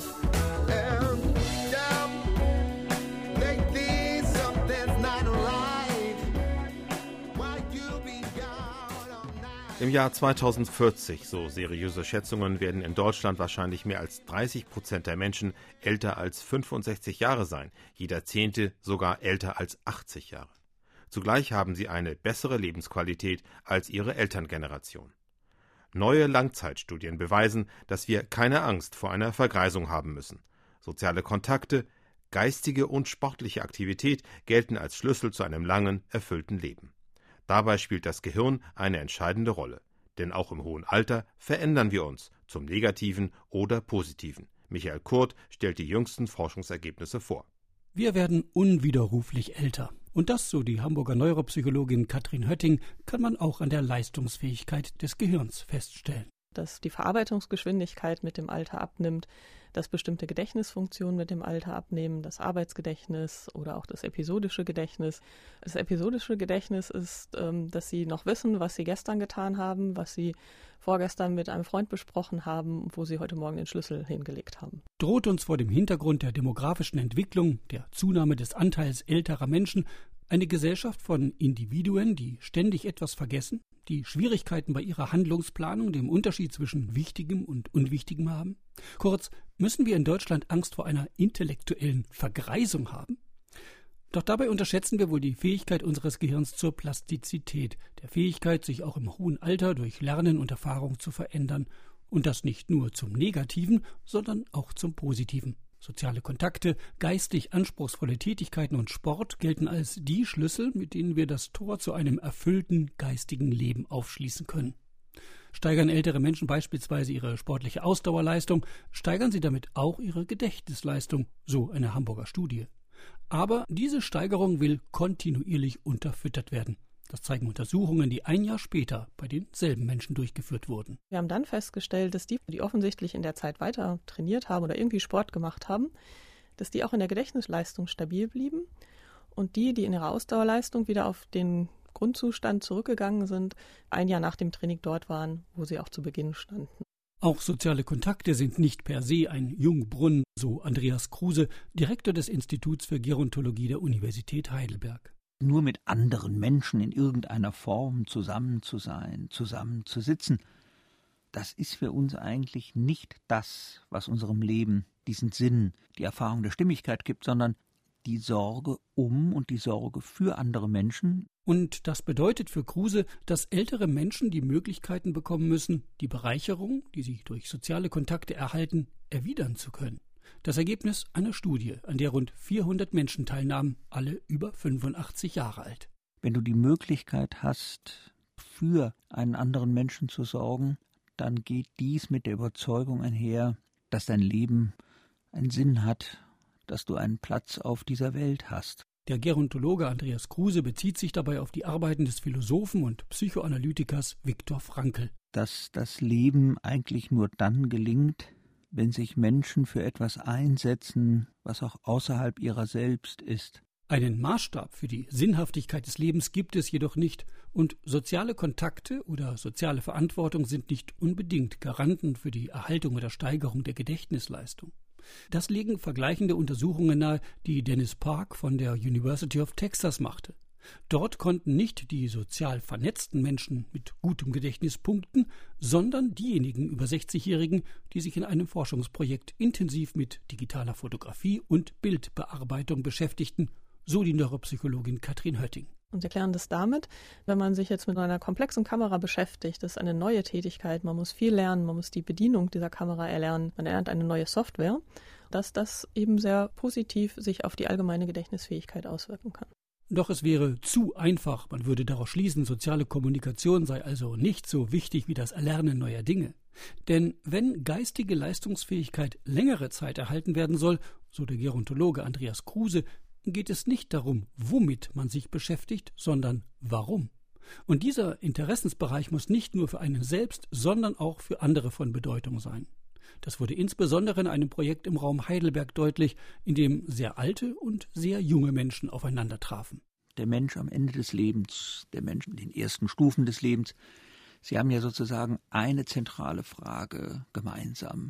lately something's not right. Why you be gone all night? Im Jahr 2040, so seriöse Schätzungen, werden in Deutschland wahrscheinlich mehr als 30% der Menschen älter als 65 Jahre sein, jeder 10. sogar älter als 80 Jahre. Zugleich haben sie eine bessere Lebensqualität als ihre Elterngeneration. Neue Langzeitstudien beweisen, dass wir keine Angst vor einer Vergreisung haben müssen. Soziale Kontakte, geistige und sportliche Aktivität gelten als Schlüssel zu einem langen, erfüllten Leben. Dabei spielt das Gehirn eine entscheidende Rolle. Denn auch im hohen Alter verändern wir uns, zum Negativen oder Positiven. Michael Kurt stellt die jüngsten Forschungsergebnisse vor. Wir werden unwiderruflich älter. Und das, so die Hamburger Neuropsychologin Katrin Hötting, kann man auch an der Leistungsfähigkeit des Gehirns feststellen. Dass die Verarbeitungsgeschwindigkeit mit dem Alter abnimmt, dass bestimmte Gedächtnisfunktionen mit dem Alter abnehmen, das Arbeitsgedächtnis oder auch das episodische Gedächtnis. Das episodische Gedächtnis ist, dass Sie noch wissen, was Sie gestern getan haben, was Sie vorgestern mit einem Freund besprochen haben, wo Sie heute Morgen den Schlüssel hingelegt haben. Droht uns vor dem Hintergrund der demografischen Entwicklung, der Zunahme des Anteils älterer Menschen, eine Gesellschaft von Individuen, die ständig etwas vergessen, die Schwierigkeiten bei ihrer Handlungsplanung, dem Unterschied zwischen Wichtigem und Unwichtigem haben? Kurz, müssen wir in Deutschland Angst vor einer intellektuellen Vergreisung haben? Doch dabei unterschätzen wir wohl die Fähigkeit unseres Gehirns zur Plastizität, der Fähigkeit, sich auch im hohen Alter durch Lernen und Erfahrung zu verändern. Und das nicht nur zum Negativen, sondern auch zum Positiven. Soziale Kontakte, geistig anspruchsvolle Tätigkeiten und Sport gelten als die Schlüssel, mit denen wir das Tor zu einem erfüllten geistigen Leben aufschließen können. Steigern ältere Menschen beispielsweise ihre sportliche Ausdauerleistung, steigern sie damit auch ihre Gedächtnisleistung, so eine Hamburger Studie. Aber diese Steigerung will kontinuierlich unterfüttert werden. Das zeigen Untersuchungen, die ein Jahr später bei denselben Menschen durchgeführt wurden. Wir haben dann festgestellt, dass die offensichtlich in der Zeit weiter trainiert haben oder irgendwie Sport gemacht haben, dass die auch in der Gedächtnisleistung stabil blieben und die in ihrer Ausdauerleistung wieder auf den Grundzustand zurückgegangen sind, ein Jahr nach dem Training dort waren, wo sie auch zu Beginn standen. Auch soziale Kontakte sind nicht per se ein Jungbrunnen, so Andreas Kruse, Direktor des Instituts für Gerontologie der Universität Heidelberg. Nur mit anderen Menschen in irgendeiner Form zusammen zu sein, zusammen zu sitzen, das ist für uns eigentlich nicht das, was unserem Leben diesen Sinn, die Erfahrung der Stimmigkeit gibt, sondern die Sorge um und die Sorge für andere Menschen. Und das bedeutet für Kruse, dass ältere Menschen die Möglichkeiten bekommen müssen, die Bereicherung, die sie durch soziale Kontakte erhalten, erwidern zu können. Das Ergebnis einer Studie, an der rund 400 Menschen teilnahmen, alle über 85 Jahre alt. Wenn du die Möglichkeit hast, für einen anderen Menschen zu sorgen, dann geht dies mit der Überzeugung einher, dass dein Leben einen Sinn hat, dass du einen Platz auf dieser Welt hast. Der Gerontologe Andreas Kruse bezieht sich dabei auf die Arbeiten des Philosophen und Psychoanalytikers Viktor Frankl. Dass das Leben eigentlich nur dann gelingt, wenn sich Menschen für etwas einsetzen, was auch außerhalb ihrer selbst ist. Einen Maßstab für die Sinnhaftigkeit des Lebens gibt es jedoch nicht, und soziale Kontakte oder soziale Verantwortung sind nicht unbedingt Garanten für die Erhaltung oder Steigerung der Gedächtnisleistung. Das legen vergleichende Untersuchungen nahe, die Dennis Park von der University of Texas machte. Dort konnten nicht die sozial vernetzten Menschen mit gutem Gedächtnis punkten, sondern diejenigen über 60-Jährigen, die sich in einem Forschungsprojekt intensiv mit digitaler Fotografie und Bildbearbeitung beschäftigten, so die Neuropsychologin Katrin Hötting. Und sie erklären das damit, wenn man sich jetzt mit einer komplexen Kamera beschäftigt, das ist eine neue Tätigkeit, man muss viel lernen, man muss die Bedienung dieser Kamera erlernen, man lernt eine neue Software, dass das eben sehr positiv sich auf die allgemeine Gedächtnisfähigkeit auswirken kann. Doch es wäre zu einfach, man würde daraus schließen, soziale Kommunikation sei also nicht so wichtig wie das Erlernen neuer Dinge. Denn wenn geistige Leistungsfähigkeit längere Zeit erhalten werden soll, so der Gerontologe Andreas Kruse, geht es nicht darum, womit man sich beschäftigt, sondern warum. Und dieser Interessensbereich muss nicht nur für einen selbst, sondern auch für andere von Bedeutung sein. Das wurde insbesondere in einem Projekt im Raum Heidelberg deutlich, in dem sehr alte und sehr junge Menschen aufeinander trafen. Der Mensch am Ende des Lebens, der Mensch in den ersten Stufen des Lebens, sie haben ja sozusagen eine zentrale Frage gemeinsam.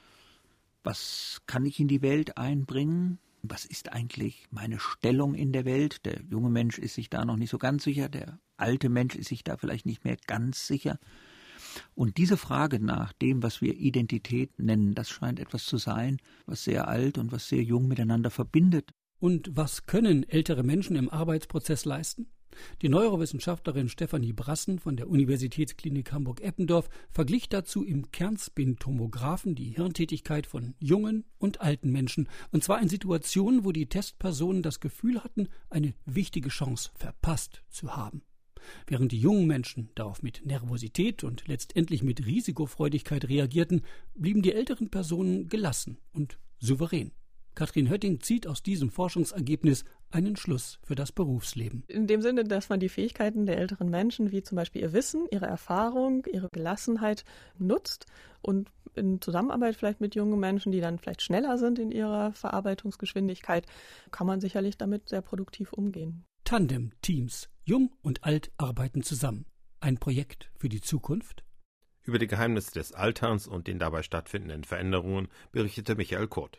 Was kann ich in die Welt einbringen? Was ist eigentlich meine Stellung in der Welt? Der junge Mensch ist sich da noch nicht so ganz sicher, der alte Mensch ist sich da vielleicht nicht mehr ganz sicher. Und diese Frage nach dem, was wir Identität nennen, das scheint etwas zu sein, was sehr alt und was sehr jung miteinander verbindet. Und was können ältere Menschen im Arbeitsprozess leisten? Die Neurowissenschaftlerin Stefanie Brassen von der Universitätsklinik Hamburg-Eppendorf verglich dazu im Kernspintomographen die Hirntätigkeit von jungen und alten Menschen, und zwar in Situationen, wo die Testpersonen das Gefühl hatten, eine wichtige Chance verpasst zu haben. Während die jungen Menschen darauf mit Nervosität und letztendlich mit Risikofreudigkeit reagierten, blieben die älteren Personen gelassen und souverän. Katrin Hötting zieht aus diesem Forschungsergebnis einen Schluss für das Berufsleben. In dem Sinne, dass man die Fähigkeiten der älteren Menschen, wie zum Beispiel ihr Wissen, ihre Erfahrung, ihre Gelassenheit nutzt und in Zusammenarbeit vielleicht mit jungen Menschen, die dann vielleicht schneller sind in ihrer Verarbeitungsgeschwindigkeit, kann man sicherlich damit sehr produktiv umgehen. Tandem-Teams, jung und alt arbeiten zusammen. Ein Projekt für die Zukunft? Über die Geheimnisse des Alterns und den dabei stattfindenden Veränderungen berichtete Michael Kurt.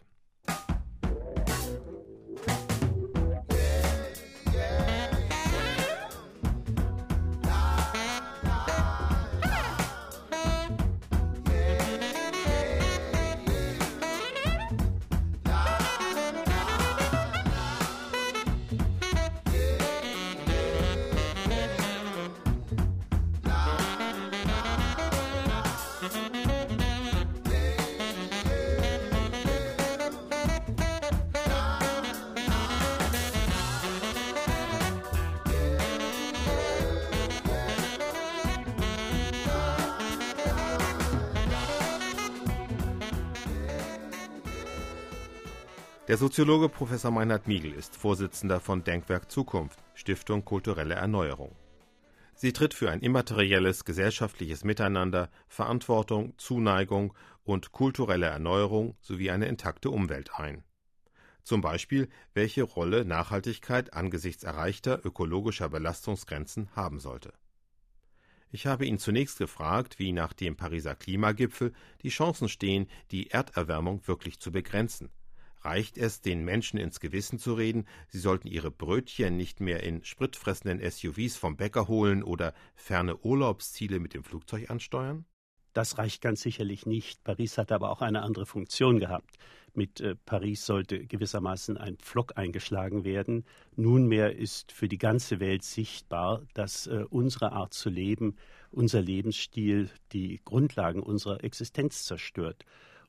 Der Soziologe Professor Meinhard Miegel ist Vorsitzender von Denkwerk Zukunft, Stiftung Kulturelle Erneuerung. Sie tritt für ein immaterielles gesellschaftliches Miteinander, Verantwortung, Zuneigung und kulturelle Erneuerung sowie eine intakte Umwelt ein. Zum Beispiel, welche Rolle Nachhaltigkeit angesichts erreichter ökologischer Belastungsgrenzen haben sollte. Ich habe ihn zunächst gefragt, wie nach dem Pariser Klimagipfel die Chancen stehen, die Erderwärmung wirklich zu begrenzen. Reicht es, den Menschen ins Gewissen zu reden, sie sollten ihre Brötchen nicht mehr in spritfressenden SUVs vom Bäcker holen oder ferne Urlaubsziele mit dem Flugzeug ansteuern? Das reicht ganz sicherlich nicht. Paris hat aber auch eine andere Funktion gehabt. Mit Paris sollte gewissermaßen ein Pflock eingeschlagen werden. Nunmehr ist für die ganze Welt sichtbar, dass unsere Art zu leben, unser Lebensstil die Grundlagen unserer Existenz zerstört.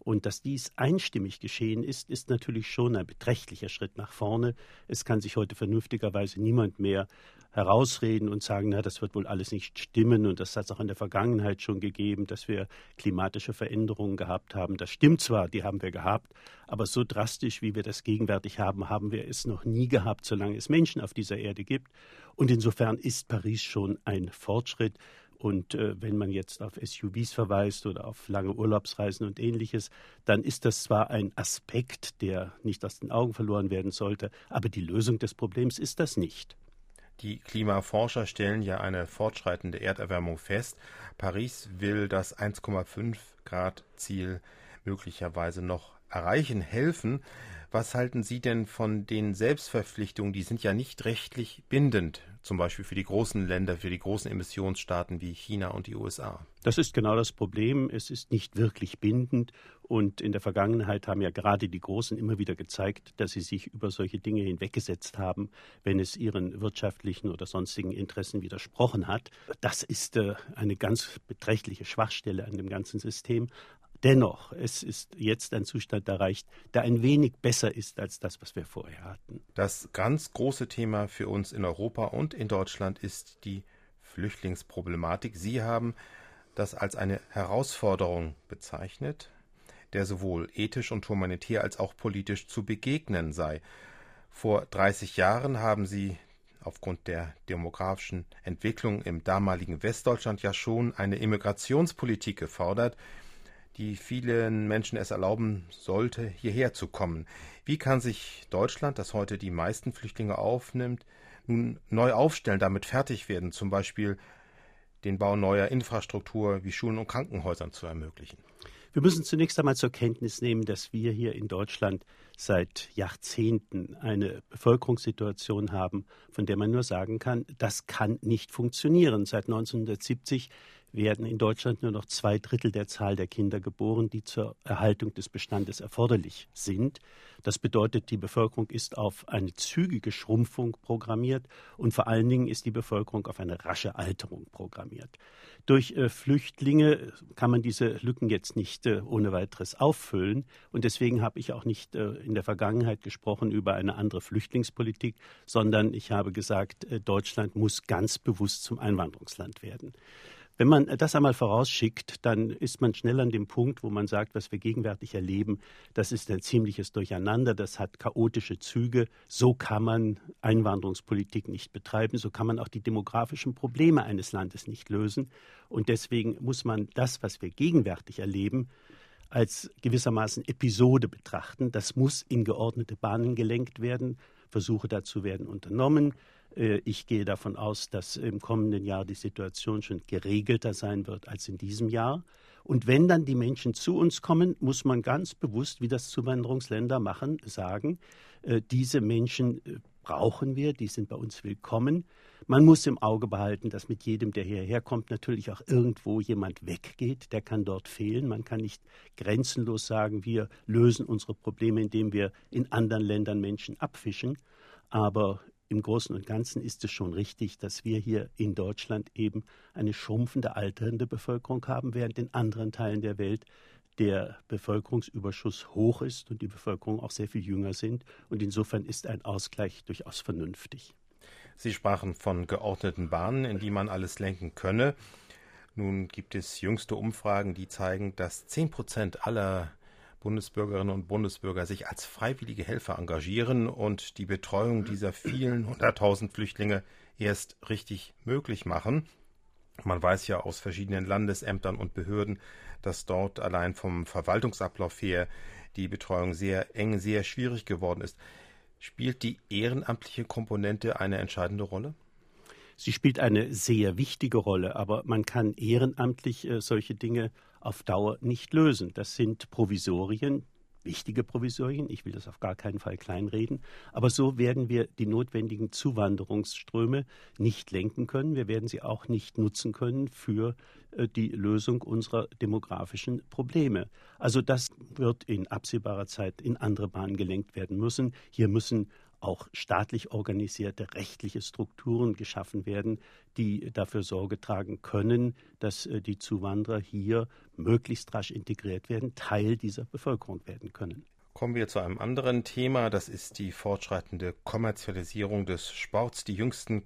Und dass dies einstimmig geschehen ist, ist natürlich schon ein beträchtlicher Schritt nach vorne. Es kann sich heute vernünftigerweise niemand mehr herausreden und sagen, na, das wird wohl alles nicht stimmen. Und das hat es auch in der Vergangenheit schon gegeben, dass wir klimatische Veränderungen gehabt haben. Das stimmt zwar, die haben wir gehabt, aber so drastisch, wie wir das gegenwärtig haben, haben wir es noch nie gehabt, solange es Menschen auf dieser Erde gibt. Und insofern ist Paris schon ein Fortschritt. Und wenn man jetzt auf SUVs verweist oder auf lange Urlaubsreisen und Ähnliches, dann ist das zwar ein Aspekt, der nicht aus den Augen verloren werden sollte, aber die Lösung des Problems ist das nicht. Die Klimaforscher stellen ja eine fortschreitende Erderwärmung fest. Paris will das 1,5 Grad Ziel möglicherweise noch erreichen, helfen. Was halten Sie denn von den Selbstverpflichtungen? Die sind ja nicht rechtlich bindend, zum Beispiel für die großen Länder, für die großen Emissionsstaaten wie China und die USA. Das ist genau das Problem. Es ist nicht wirklich bindend. Und in der Vergangenheit haben ja gerade die Großen immer wieder gezeigt, dass sie sich über solche Dinge hinweggesetzt haben, wenn es ihren wirtschaftlichen oder sonstigen Interessen widersprochen hat. Das ist eine ganz beträchtliche Schwachstelle an dem ganzen System. Dennoch, es ist jetzt ein Zustand erreicht, der ein wenig besser ist als das, was wir vorher hatten. Das ganz große Thema für uns in Europa und in Deutschland ist die Flüchtlingsproblematik. Sie haben das als eine Herausforderung bezeichnet, der sowohl ethisch und humanitär als auch politisch zu begegnen sei. Vor 30 Jahren haben Sie aufgrund der demografischen Entwicklung im damaligen Westdeutschland ja schon eine Immigrationspolitik gefordert, die vielen Menschen es erlauben sollte, hierher zu kommen. Wie kann sich Deutschland, das heute die meisten Flüchtlinge aufnimmt, nun neu aufstellen, damit fertig werden, zum Beispiel den Bau neuer Infrastruktur wie Schulen und Krankenhäusern zu ermöglichen? Wir müssen zunächst einmal zur Kenntnis nehmen, dass wir hier in Deutschland seit Jahrzehnten eine Bevölkerungssituation haben, von der man nur sagen kann, das kann nicht funktionieren. Seit 1970 werden in Deutschland nur noch 2/3 der Zahl der Kinder geboren, die zur Erhaltung des Bestandes erforderlich sind. Das bedeutet, die Bevölkerung ist auf eine zügige Schrumpfung programmiert und vor allen Dingen ist die Bevölkerung auf eine rasche Alterung programmiert. Durch Flüchtlinge kann man diese Lücken jetzt nicht ohne weiteres auffüllen und deswegen habe ich auch nicht in der Vergangenheit gesprochen über eine andere Flüchtlingspolitik, sondern ich habe gesagt, Deutschland muss ganz bewusst zum Einwanderungsland werden. Wenn man das einmal vorausschickt, dann ist man schnell an dem Punkt, wo man sagt, was wir gegenwärtig erleben, das ist ein ziemliches Durcheinander, das hat chaotische Züge. So kann man Einwanderungspolitik nicht betreiben, so kann man auch die demografischen Probleme eines Landes nicht lösen. Und deswegen muss man das, was wir gegenwärtig erleben, als gewissermaßen Episode betrachten. Das muss in geordnete Bahnen gelenkt werden. Versuche dazu werden unternommen. Ich gehe davon aus, dass im kommenden Jahr die Situation schon geregelter sein wird als in diesem Jahr. Und wenn dann die Menschen zu uns kommen, muss man ganz bewusst, wie das Zuwanderungsländer machen, sagen, diese Menschen brauchen wir, die sind bei uns willkommen. Man muss im Auge behalten, dass mit jedem, der hierher kommt, natürlich auch irgendwo jemand weggeht, der kann dort fehlen. Man kann nicht grenzenlos sagen, wir lösen unsere Probleme, indem wir in anderen Ländern Menschen abfischen. Aber im Großen und Ganzen ist es schon richtig, dass wir hier in Deutschland eben eine schrumpfende, alternde Bevölkerung haben, während in anderen Teilen der Welt der Bevölkerungsüberschuss hoch ist und die Bevölkerung auch sehr viel jünger sind. Und insofern ist ein Ausgleich durchaus vernünftig. Sie sprachen von geordneten Bahnen, in die man alles lenken könne. Nun gibt es jüngste Umfragen, die zeigen, dass 10% aller Bundesbürgerinnen und Bundesbürger sich als freiwillige Helfer engagieren und die Betreuung dieser vielen 100.000 Flüchtlinge erst richtig möglich machen. Man weiß ja aus verschiedenen Landesämtern und Behörden, dass dort allein vom Verwaltungsablauf her die Betreuung sehr eng, sehr schwierig geworden ist. Spielt die ehrenamtliche Komponente eine entscheidende Rolle? Sie spielt eine sehr wichtige Rolle, aber man kann ehrenamtlich solche Dinge auf Dauer nicht lösen. Das sind Provisorien, wichtige Provisorien. Ich will das auf gar keinen Fall kleinreden. Aber so werden wir die notwendigen Zuwanderungsströme nicht lenken können. Wir werden sie auch nicht nutzen können für die Lösung unserer demografischen Probleme. Also das wird in absehbarer Zeit in andere Bahnen gelenkt werden müssen. Hier müssen auch staatlich organisierte rechtliche Strukturen geschaffen werden, die dafür Sorge tragen können, dass die Zuwanderer hier möglichst rasch integriert werden, Teil dieser Bevölkerung werden können. Kommen wir zu einem anderen Thema, das ist die fortschreitende Kommerzialisierung des Sports. Die jüngsten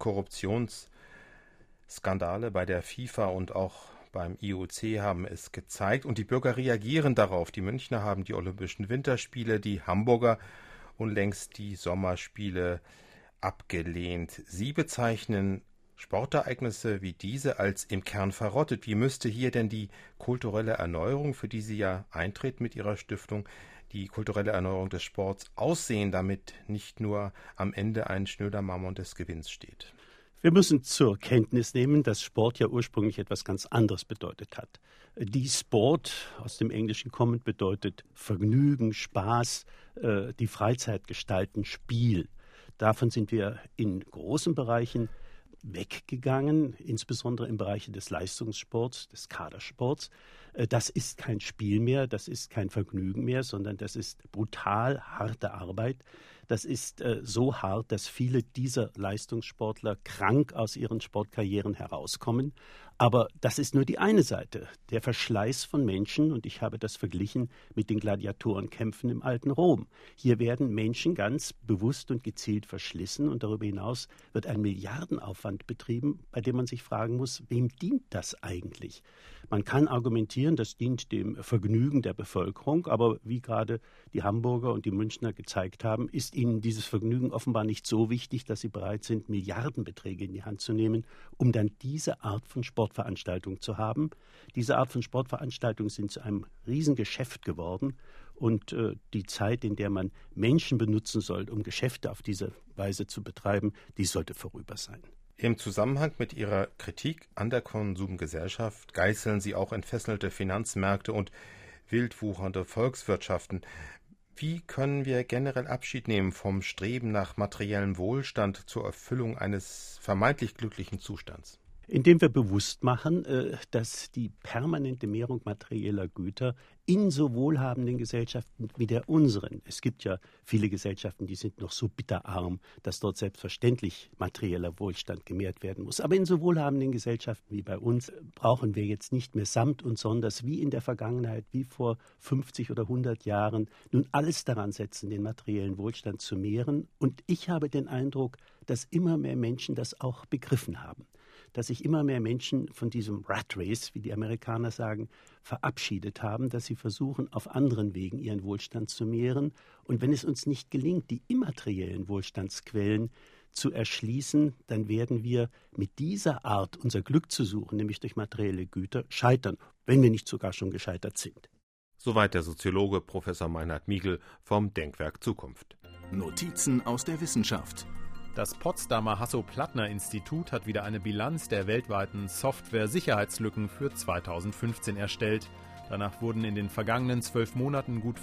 Korruptionsskandale bei der FIFA und auch beim IOC haben es gezeigt und die Bürger reagieren darauf. Die Münchner haben die Olympischen Winterspiele, die Hamburger unlängst die Sommerspiele abgelehnt. Sie bezeichnen Sportereignisse wie diese als im Kern verrottet. Wie müsste hier denn die kulturelle Erneuerung, für die Sie ja eintreten mit Ihrer Stiftung, die kulturelle Erneuerung des Sports aussehen, damit nicht nur am Ende ein schnöder Mammon des Gewinns steht? Wir müssen zur Kenntnis nehmen, dass Sport ja ursprünglich etwas ganz anderes bedeutet hat. Die Sport, aus dem Englischen kommend, bedeutet Vergnügen, Spaß, die Freizeit gestalten, Spiel. Davon sind wir in großen Bereichen weggegangen, insbesondere im Bereich des Leistungssports, des Kadersports. Das ist kein Spiel mehr, das ist kein Vergnügen mehr, sondern das ist brutal harte Arbeit. Das ist so hart, dass viele dieser Leistungssportler krank aus ihren Sportkarrieren herauskommen. Aber das ist nur die eine Seite, der Verschleiß von Menschen, und ich habe das verglichen mit den Gladiatorenkämpfen im alten Rom. Hier werden Menschen ganz bewusst und gezielt verschlissen und darüber hinaus wird ein Milliardenaufwand betrieben, bei dem man sich fragen muss, wem dient das eigentlich? Man kann argumentieren, das dient dem Vergnügen der Bevölkerung, aber wie gerade die Hamburger und die Münchner gezeigt haben, ist ihnen dieses Vergnügen offenbar nicht so wichtig, dass sie bereit sind, Milliardenbeträge in die Hand zu nehmen, um dann diese Art von Sportveranstaltung zu haben. Diese Art von Sportveranstaltungen sind zu einem Riesengeschäft geworden und die Zeit, in der man Menschen benutzen soll, um Geschäfte auf diese Weise zu betreiben, die sollte vorüber sein. Im Zusammenhang mit Ihrer Kritik an der Konsumgesellschaft geißeln Sie auch entfesselte Finanzmärkte und wildwuchernde Volkswirtschaften. Wie können wir generell Abschied nehmen vom Streben nach materiellem Wohlstand zur Erfüllung eines vermeintlich glücklichen Zustands? Indem wir bewusst machen, dass die permanente Mehrung materieller Güter in so wohlhabenden Gesellschaften wie der unseren, es gibt ja viele Gesellschaften, die sind noch so bitterarm, dass dort selbstverständlich materieller Wohlstand gemehrt werden muss. Aber in so wohlhabenden Gesellschaften wie bei uns brauchen wir jetzt nicht mehr samt und sonders wie in der Vergangenheit, wie vor 50 oder 100 Jahren, nun alles daran setzen, den materiellen Wohlstand zu mehren. Und ich habe den Eindruck, dass immer mehr Menschen das auch begriffen haben. Dass sich immer mehr Menschen von diesem Rat Race, wie die Amerikaner sagen, verabschiedet haben, dass sie versuchen, auf anderen Wegen ihren Wohlstand zu mehren. Und wenn es uns nicht gelingt, die immateriellen Wohlstandsquellen zu erschließen, dann werden wir mit dieser Art, unser Glück zu suchen, nämlich durch materielle Güter, scheitern, wenn wir nicht sogar schon gescheitert sind. Soweit der Soziologe Professor Meinhard Miegel vom Denkwerk Zukunft. Notizen aus der Wissenschaft. Das Potsdamer Hasso-Plattner-Institut hat wieder eine Bilanz der weltweiten Software-Sicherheitslücken für 2015 erstellt. Danach wurden in den vergangenen 12 Monaten gut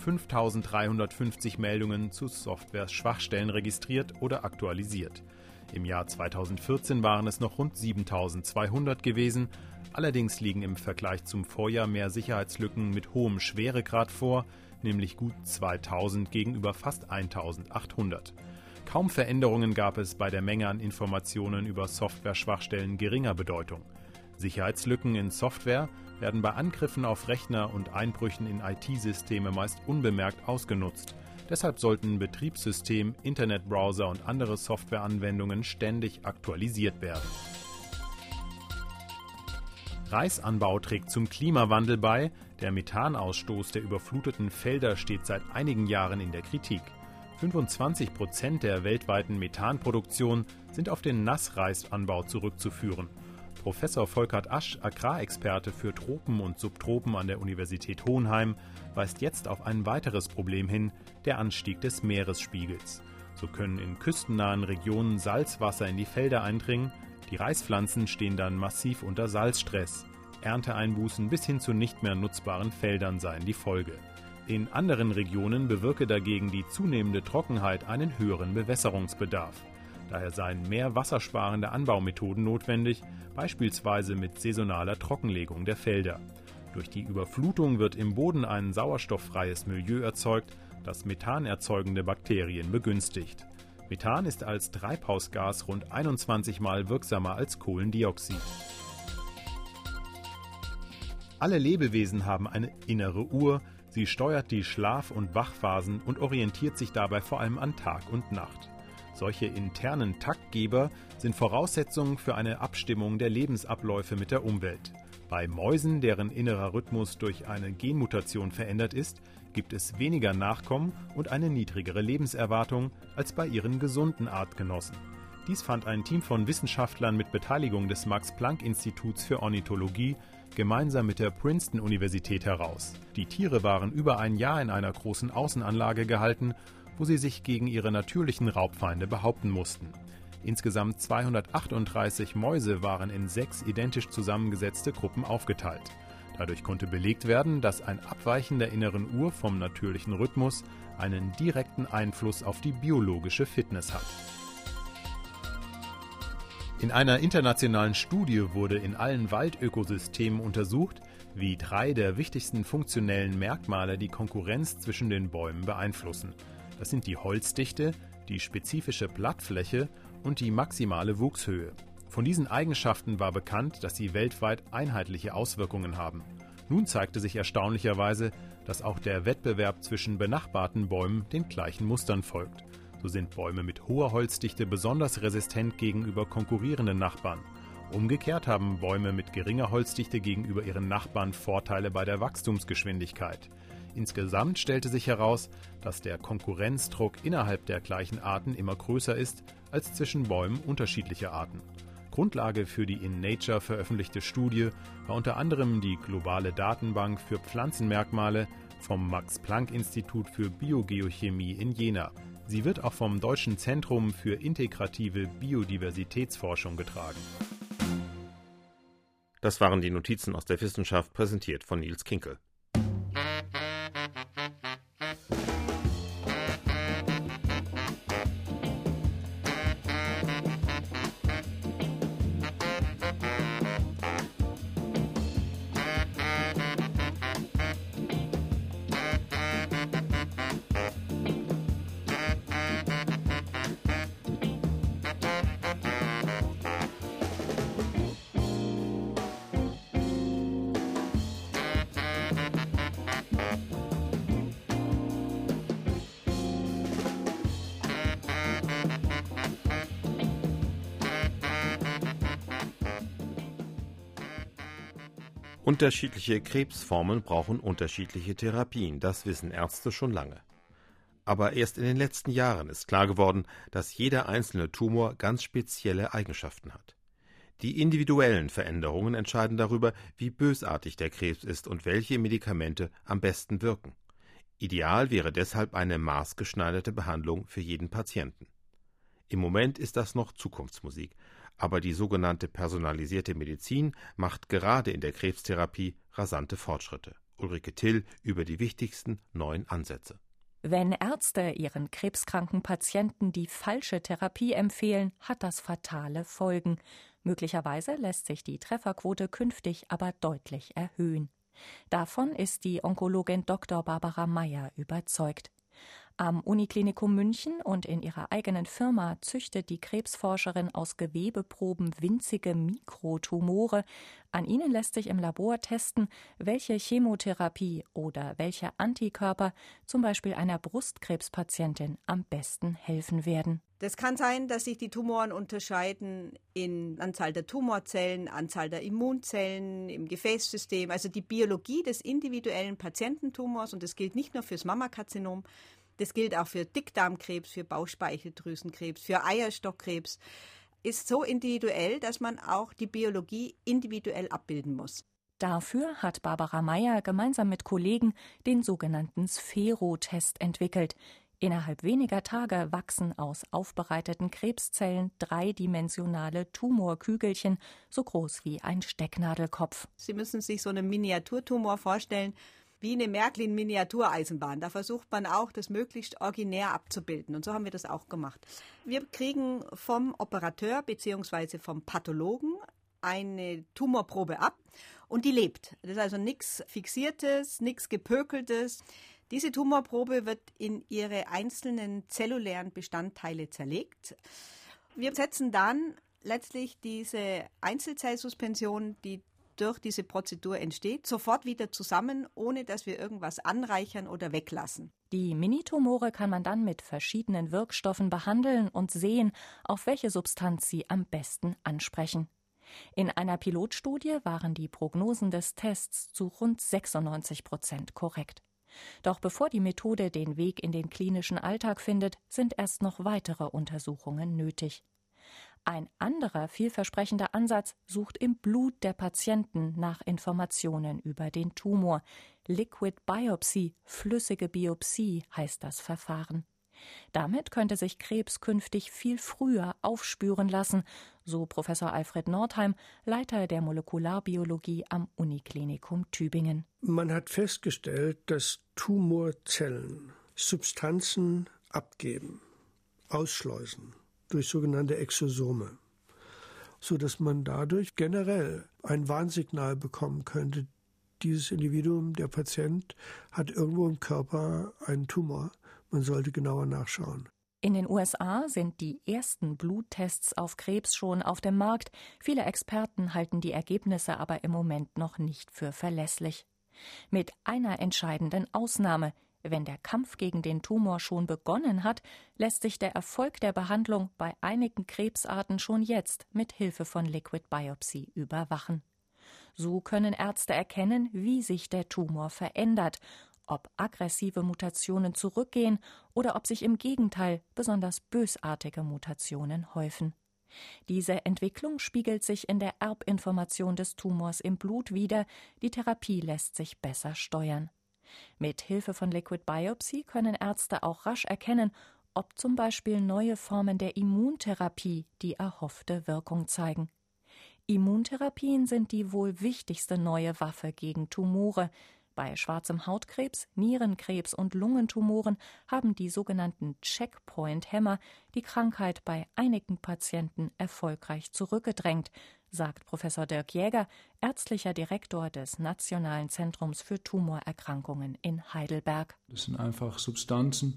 5.350 Meldungen zu Software-Schwachstellen registriert oder aktualisiert. Im Jahr 2014 waren es noch rund 7.200 gewesen. Allerdings liegen im Vergleich zum Vorjahr mehr Sicherheitslücken mit hohem Schweregrad vor, nämlich gut 2.000 gegenüber fast 1.800. Kaum Veränderungen gab es bei der Menge an Informationen über Software-Schwachstellen geringer Bedeutung. Sicherheitslücken in Software werden bei Angriffen auf Rechner und Einbrüchen in IT-Systeme meist unbemerkt ausgenutzt. Deshalb sollten Betriebssystem, Internetbrowser und andere Softwareanwendungen ständig aktualisiert werden. Reisanbau trägt zum Klimawandel bei. Der Methanausstoß der überfluteten Felder steht seit einigen Jahren in der Kritik. 25% der weltweiten Methanproduktion sind auf den Nassreisanbau zurückzuführen. Professor Volkert Asch, Agrarexperte für Tropen und Subtropen an der Universität Hohenheim, weist jetzt auf ein weiteres Problem hin, der Anstieg des Meeresspiegels. So können in küstennahen Regionen Salzwasser in die Felder eindringen, die Reispflanzen stehen dann massiv unter Salzstress. Ernteeinbußen bis hin zu nicht mehr nutzbaren Feldern seien die Folge. In anderen Regionen bewirke dagegen die zunehmende Trockenheit einen höheren Bewässerungsbedarf. Daher seien mehr wassersparende Anbaumethoden notwendig, beispielsweise mit saisonaler Trockenlegung der Felder. Durch die Überflutung wird im Boden ein sauerstofffreies Milieu erzeugt, das methanerzeugende Bakterien begünstigt. Methan ist als Treibhausgas rund 21 Mal wirksamer als Kohlendioxid. Alle Lebewesen haben eine innere Uhr. Sie steuert die Schlaf- und Wachphasen und orientiert sich dabei vor allem an Tag und Nacht. Solche internen Taktgeber sind Voraussetzungen für eine Abstimmung der Lebensabläufe mit der Umwelt. Bei Mäusen, deren innerer Rhythmus durch eine Genmutation verändert ist, gibt es weniger Nachkommen und eine niedrigere Lebenserwartung als bei ihren gesunden Artgenossen. Dies fand ein Team von Wissenschaftlern mit Beteiligung des Max-Planck-Instituts für Ornithologie gemeinsam mit der Princeton-Universität heraus. Die Tiere waren über ein Jahr in einer großen Außenanlage gehalten, wo sie sich gegen ihre natürlichen Raubfeinde behaupten mussten. Insgesamt 238 Mäuse waren in 6 identisch zusammengesetzte Gruppen aufgeteilt. Dadurch konnte belegt werden, dass ein Abweichen der inneren Uhr vom natürlichen Rhythmus einen direkten Einfluss auf die biologische Fitness hat. In einer internationalen Studie wurde in allen Waldökosystemen untersucht, wie 3 der wichtigsten funktionellen Merkmale die Konkurrenz zwischen den Bäumen beeinflussen. Das sind die Holzdichte, die spezifische Blattfläche und die maximale Wuchshöhe. Von diesen Eigenschaften war bekannt, dass sie weltweit einheitliche Auswirkungen haben. Nun zeigte sich erstaunlicherweise, dass auch der Wettbewerb zwischen benachbarten Bäumen den gleichen Mustern folgt. So sind Bäume mit hoher Holzdichte besonders resistent gegenüber konkurrierenden Nachbarn. Umgekehrt haben Bäume mit geringer Holzdichte gegenüber ihren Nachbarn Vorteile bei der Wachstumsgeschwindigkeit. Insgesamt stellte sich heraus, dass der Konkurrenzdruck innerhalb der gleichen Arten immer größer ist als zwischen Bäumen unterschiedlicher Arten. Grundlage für die in Nature veröffentlichte Studie war unter anderem die globale Datenbank für Pflanzenmerkmale vom Max-Planck-Institut für Biogeochemie in Jena. Sie wird auch vom Deutschen Zentrum für integrative Biodiversitätsforschung getragen. Das waren die Notizen aus der Wissenschaft, präsentiert von Nils Kinkel. Unterschiedliche Krebsformen brauchen unterschiedliche Therapien, das wissen Ärzte schon lange. Aber erst in den letzten Jahren ist klar geworden, dass jeder einzelne Tumor ganz spezielle Eigenschaften hat. Die individuellen Veränderungen entscheiden darüber, wie bösartig der Krebs ist und welche Medikamente am besten wirken. Ideal wäre deshalb eine maßgeschneiderte Behandlung für jeden Patienten. Im Moment ist das noch Zukunftsmusik, aber die sogenannte personalisierte Medizin macht gerade in der Krebstherapie rasante Fortschritte. Ulrike Till über die wichtigsten neuen Ansätze. Wenn Ärzte ihren krebskranken Patienten die falsche Therapie empfehlen, hat das fatale Folgen. Möglicherweise lässt sich die Trefferquote künftig aber deutlich erhöhen. Davon ist die Onkologin Dr. Barbara Meyer überzeugt. Am Uniklinikum München und in ihrer eigenen Firma züchtet die Krebsforscherin aus Gewebeproben winzige Mikrotumore. An ihnen lässt sich im Labor testen, welche Chemotherapie oder welche Antikörper zum Beispiel einer Brustkrebspatientin am besten helfen werden. Das kann sein, dass sich die Tumoren unterscheiden in Anzahl der Tumorzellen, Anzahl der Immunzellen im Gefäßsystem, also die Biologie des individuellen Patiententumors. Und das gilt nicht nur fürs Mammakarzinom, das gilt auch für Dickdarmkrebs, für Bauchspeicheldrüsenkrebs, für Eierstockkrebs. Ist so individuell, dass man auch die Biologie individuell abbilden muss. Dafür hat Barbara Meyer gemeinsam mit Kollegen den sogenannten Sphero-Test entwickelt. Innerhalb weniger Tage wachsen aus aufbereiteten Krebszellen dreidimensionale Tumorkügelchen, so groß wie ein Stecknadelkopf. Sie müssen sich so einen Miniaturtumor vorstellen, wie eine Märklin-Miniatureisenbahn. Da versucht man auch, das möglichst originär abzubilden. Und so haben wir das auch gemacht. Wir kriegen vom Operateur bzw. vom Pathologen eine Tumorprobe ab und die lebt. Das ist also nichts Fixiertes, nichts Gepökeltes. Diese Tumorprobe wird in ihre einzelnen zellulären Bestandteile zerlegt. Wir setzen dann letztlich diese Einzelzellsuspension, die durch diese Prozedur entsteht, sofort wieder zusammen, ohne dass wir irgendwas anreichern oder weglassen. Die Minitumore kann man dann mit verschiedenen Wirkstoffen behandeln und sehen, auf welche Substanz sie am besten ansprechen. In einer Pilotstudie waren die Prognosen des Tests zu rund 96% korrekt. Doch bevor die Methode den Weg in den klinischen Alltag findet, sind erst noch weitere Untersuchungen nötig. Ein anderer vielversprechender Ansatz sucht im Blut der Patienten nach Informationen über den Tumor. Liquid Biopsy, flüssige Biopsie heißt das Verfahren. Damit könnte sich Krebs künftig viel früher aufspüren lassen, so Professor Alfred Nordheim, Leiter der Molekularbiologie am Uniklinikum Tübingen. Man hat festgestellt, dass Tumorzellen Substanzen abgeben, ausschleusen durch sogenannte Exosome, sodass man dadurch generell ein Warnsignal bekommen könnte, dieses Individuum, der Patient, hat irgendwo im Körper einen Tumor. Man sollte genauer nachschauen. In den USA sind die ersten Bluttests auf Krebs schon auf dem Markt. Viele Experten halten die Ergebnisse aber im Moment noch nicht für verlässlich. Mit einer entscheidenden Ausnahme: Wenn der Kampf gegen den Tumor schon begonnen hat, lässt sich der Erfolg der Behandlung bei einigen Krebsarten schon jetzt mit Hilfe von Liquid Biopsy überwachen. So können Ärzte erkennen, wie sich der Tumor verändert, ob aggressive Mutationen zurückgehen oder ob sich im Gegenteil besonders bösartige Mutationen häufen. Diese Entwicklung spiegelt sich in der Erbinformation des Tumors im Blut wider. Die Therapie lässt sich besser steuern. Mit Hilfe von Liquid Biopsy können Ärzte auch rasch erkennen, ob zum Beispiel neue Formen der Immuntherapie die erhoffte Wirkung zeigen. Immuntherapien sind die wohl wichtigste neue Waffe gegen Tumore. Bei schwarzem Hautkrebs, Nierenkrebs und Lungentumoren haben die sogenannten Checkpoint-Hämmer die Krankheit bei einigen Patienten erfolgreich zurückgedrängt, sagt Professor Dirk Jäger, ärztlicher Direktor des Nationalen Zentrums für Tumorerkrankungen in Heidelberg. Das sind einfach Substanzen,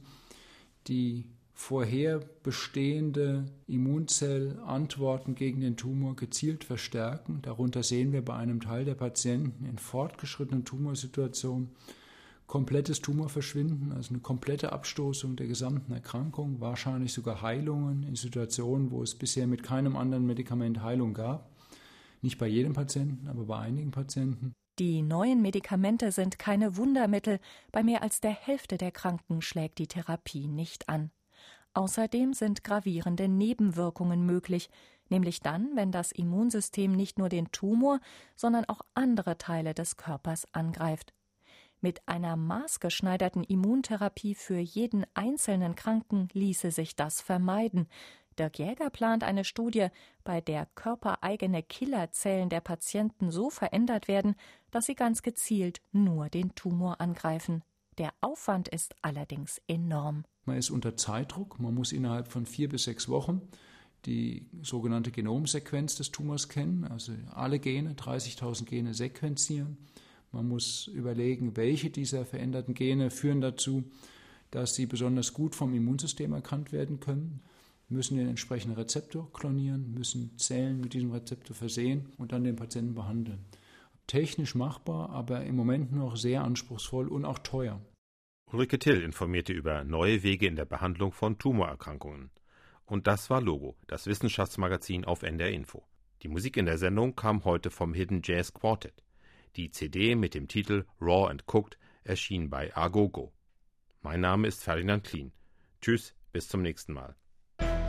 die vorher bestehende Immunzellantworten gegen den Tumor gezielt verstärken. Darunter sehen wir bei einem Teil der Patienten in fortgeschrittenen Tumorsituationen komplettes Tumorverschwinden, also eine komplette Abstoßung der gesamten Erkrankung, wahrscheinlich sogar Heilungen in Situationen, wo es bisher mit keinem anderen Medikament Heilung gab. Nicht bei jedem Patienten, aber bei einigen Patienten. Die neuen Medikamente sind keine Wundermittel. Bei mehr als der Hälfte der Kranken schlägt die Therapie nicht an. Außerdem sind gravierende Nebenwirkungen möglich, nämlich dann, wenn das Immunsystem nicht nur den Tumor, sondern auch andere Teile des Körpers angreift. Mit einer maßgeschneiderten Immuntherapie für jeden einzelnen Kranken ließe sich das vermeiden. Dirk Jäger plant eine Studie, bei der körpereigene Killerzellen der Patienten so verändert werden, dass sie ganz gezielt nur den Tumor angreifen. Der Aufwand ist allerdings enorm. Man ist unter Zeitdruck. Man muss innerhalb von 4 bis 6 Wochen die sogenannte Genomsequenz des Tumors kennen, also alle Gene, 30.000 Gene sequenzieren. Man muss überlegen, welche dieser veränderten Gene führen dazu, dass sie besonders gut vom Immunsystem erkannt werden können, müssen den entsprechenden Rezeptor klonieren, müssen Zellen mit diesem Rezeptor versehen und dann den Patienten behandeln. Technisch machbar, aber im Moment noch sehr anspruchsvoll und auch teuer. Ulrike Till informierte über neue Wege in der Behandlung von Tumorerkrankungen. Und das war Logo, das Wissenschaftsmagazin auf NDR Info. Die Musik in der Sendung kam heute vom Hidden Jazz Quartet. Die CD mit dem Titel Raw and Cooked erschien bei Agogo. Mein Name ist Ferdinand Klien. Tschüss, bis zum nächsten Mal.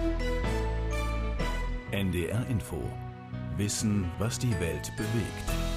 NDR Info. Wissen, was die Welt bewegt.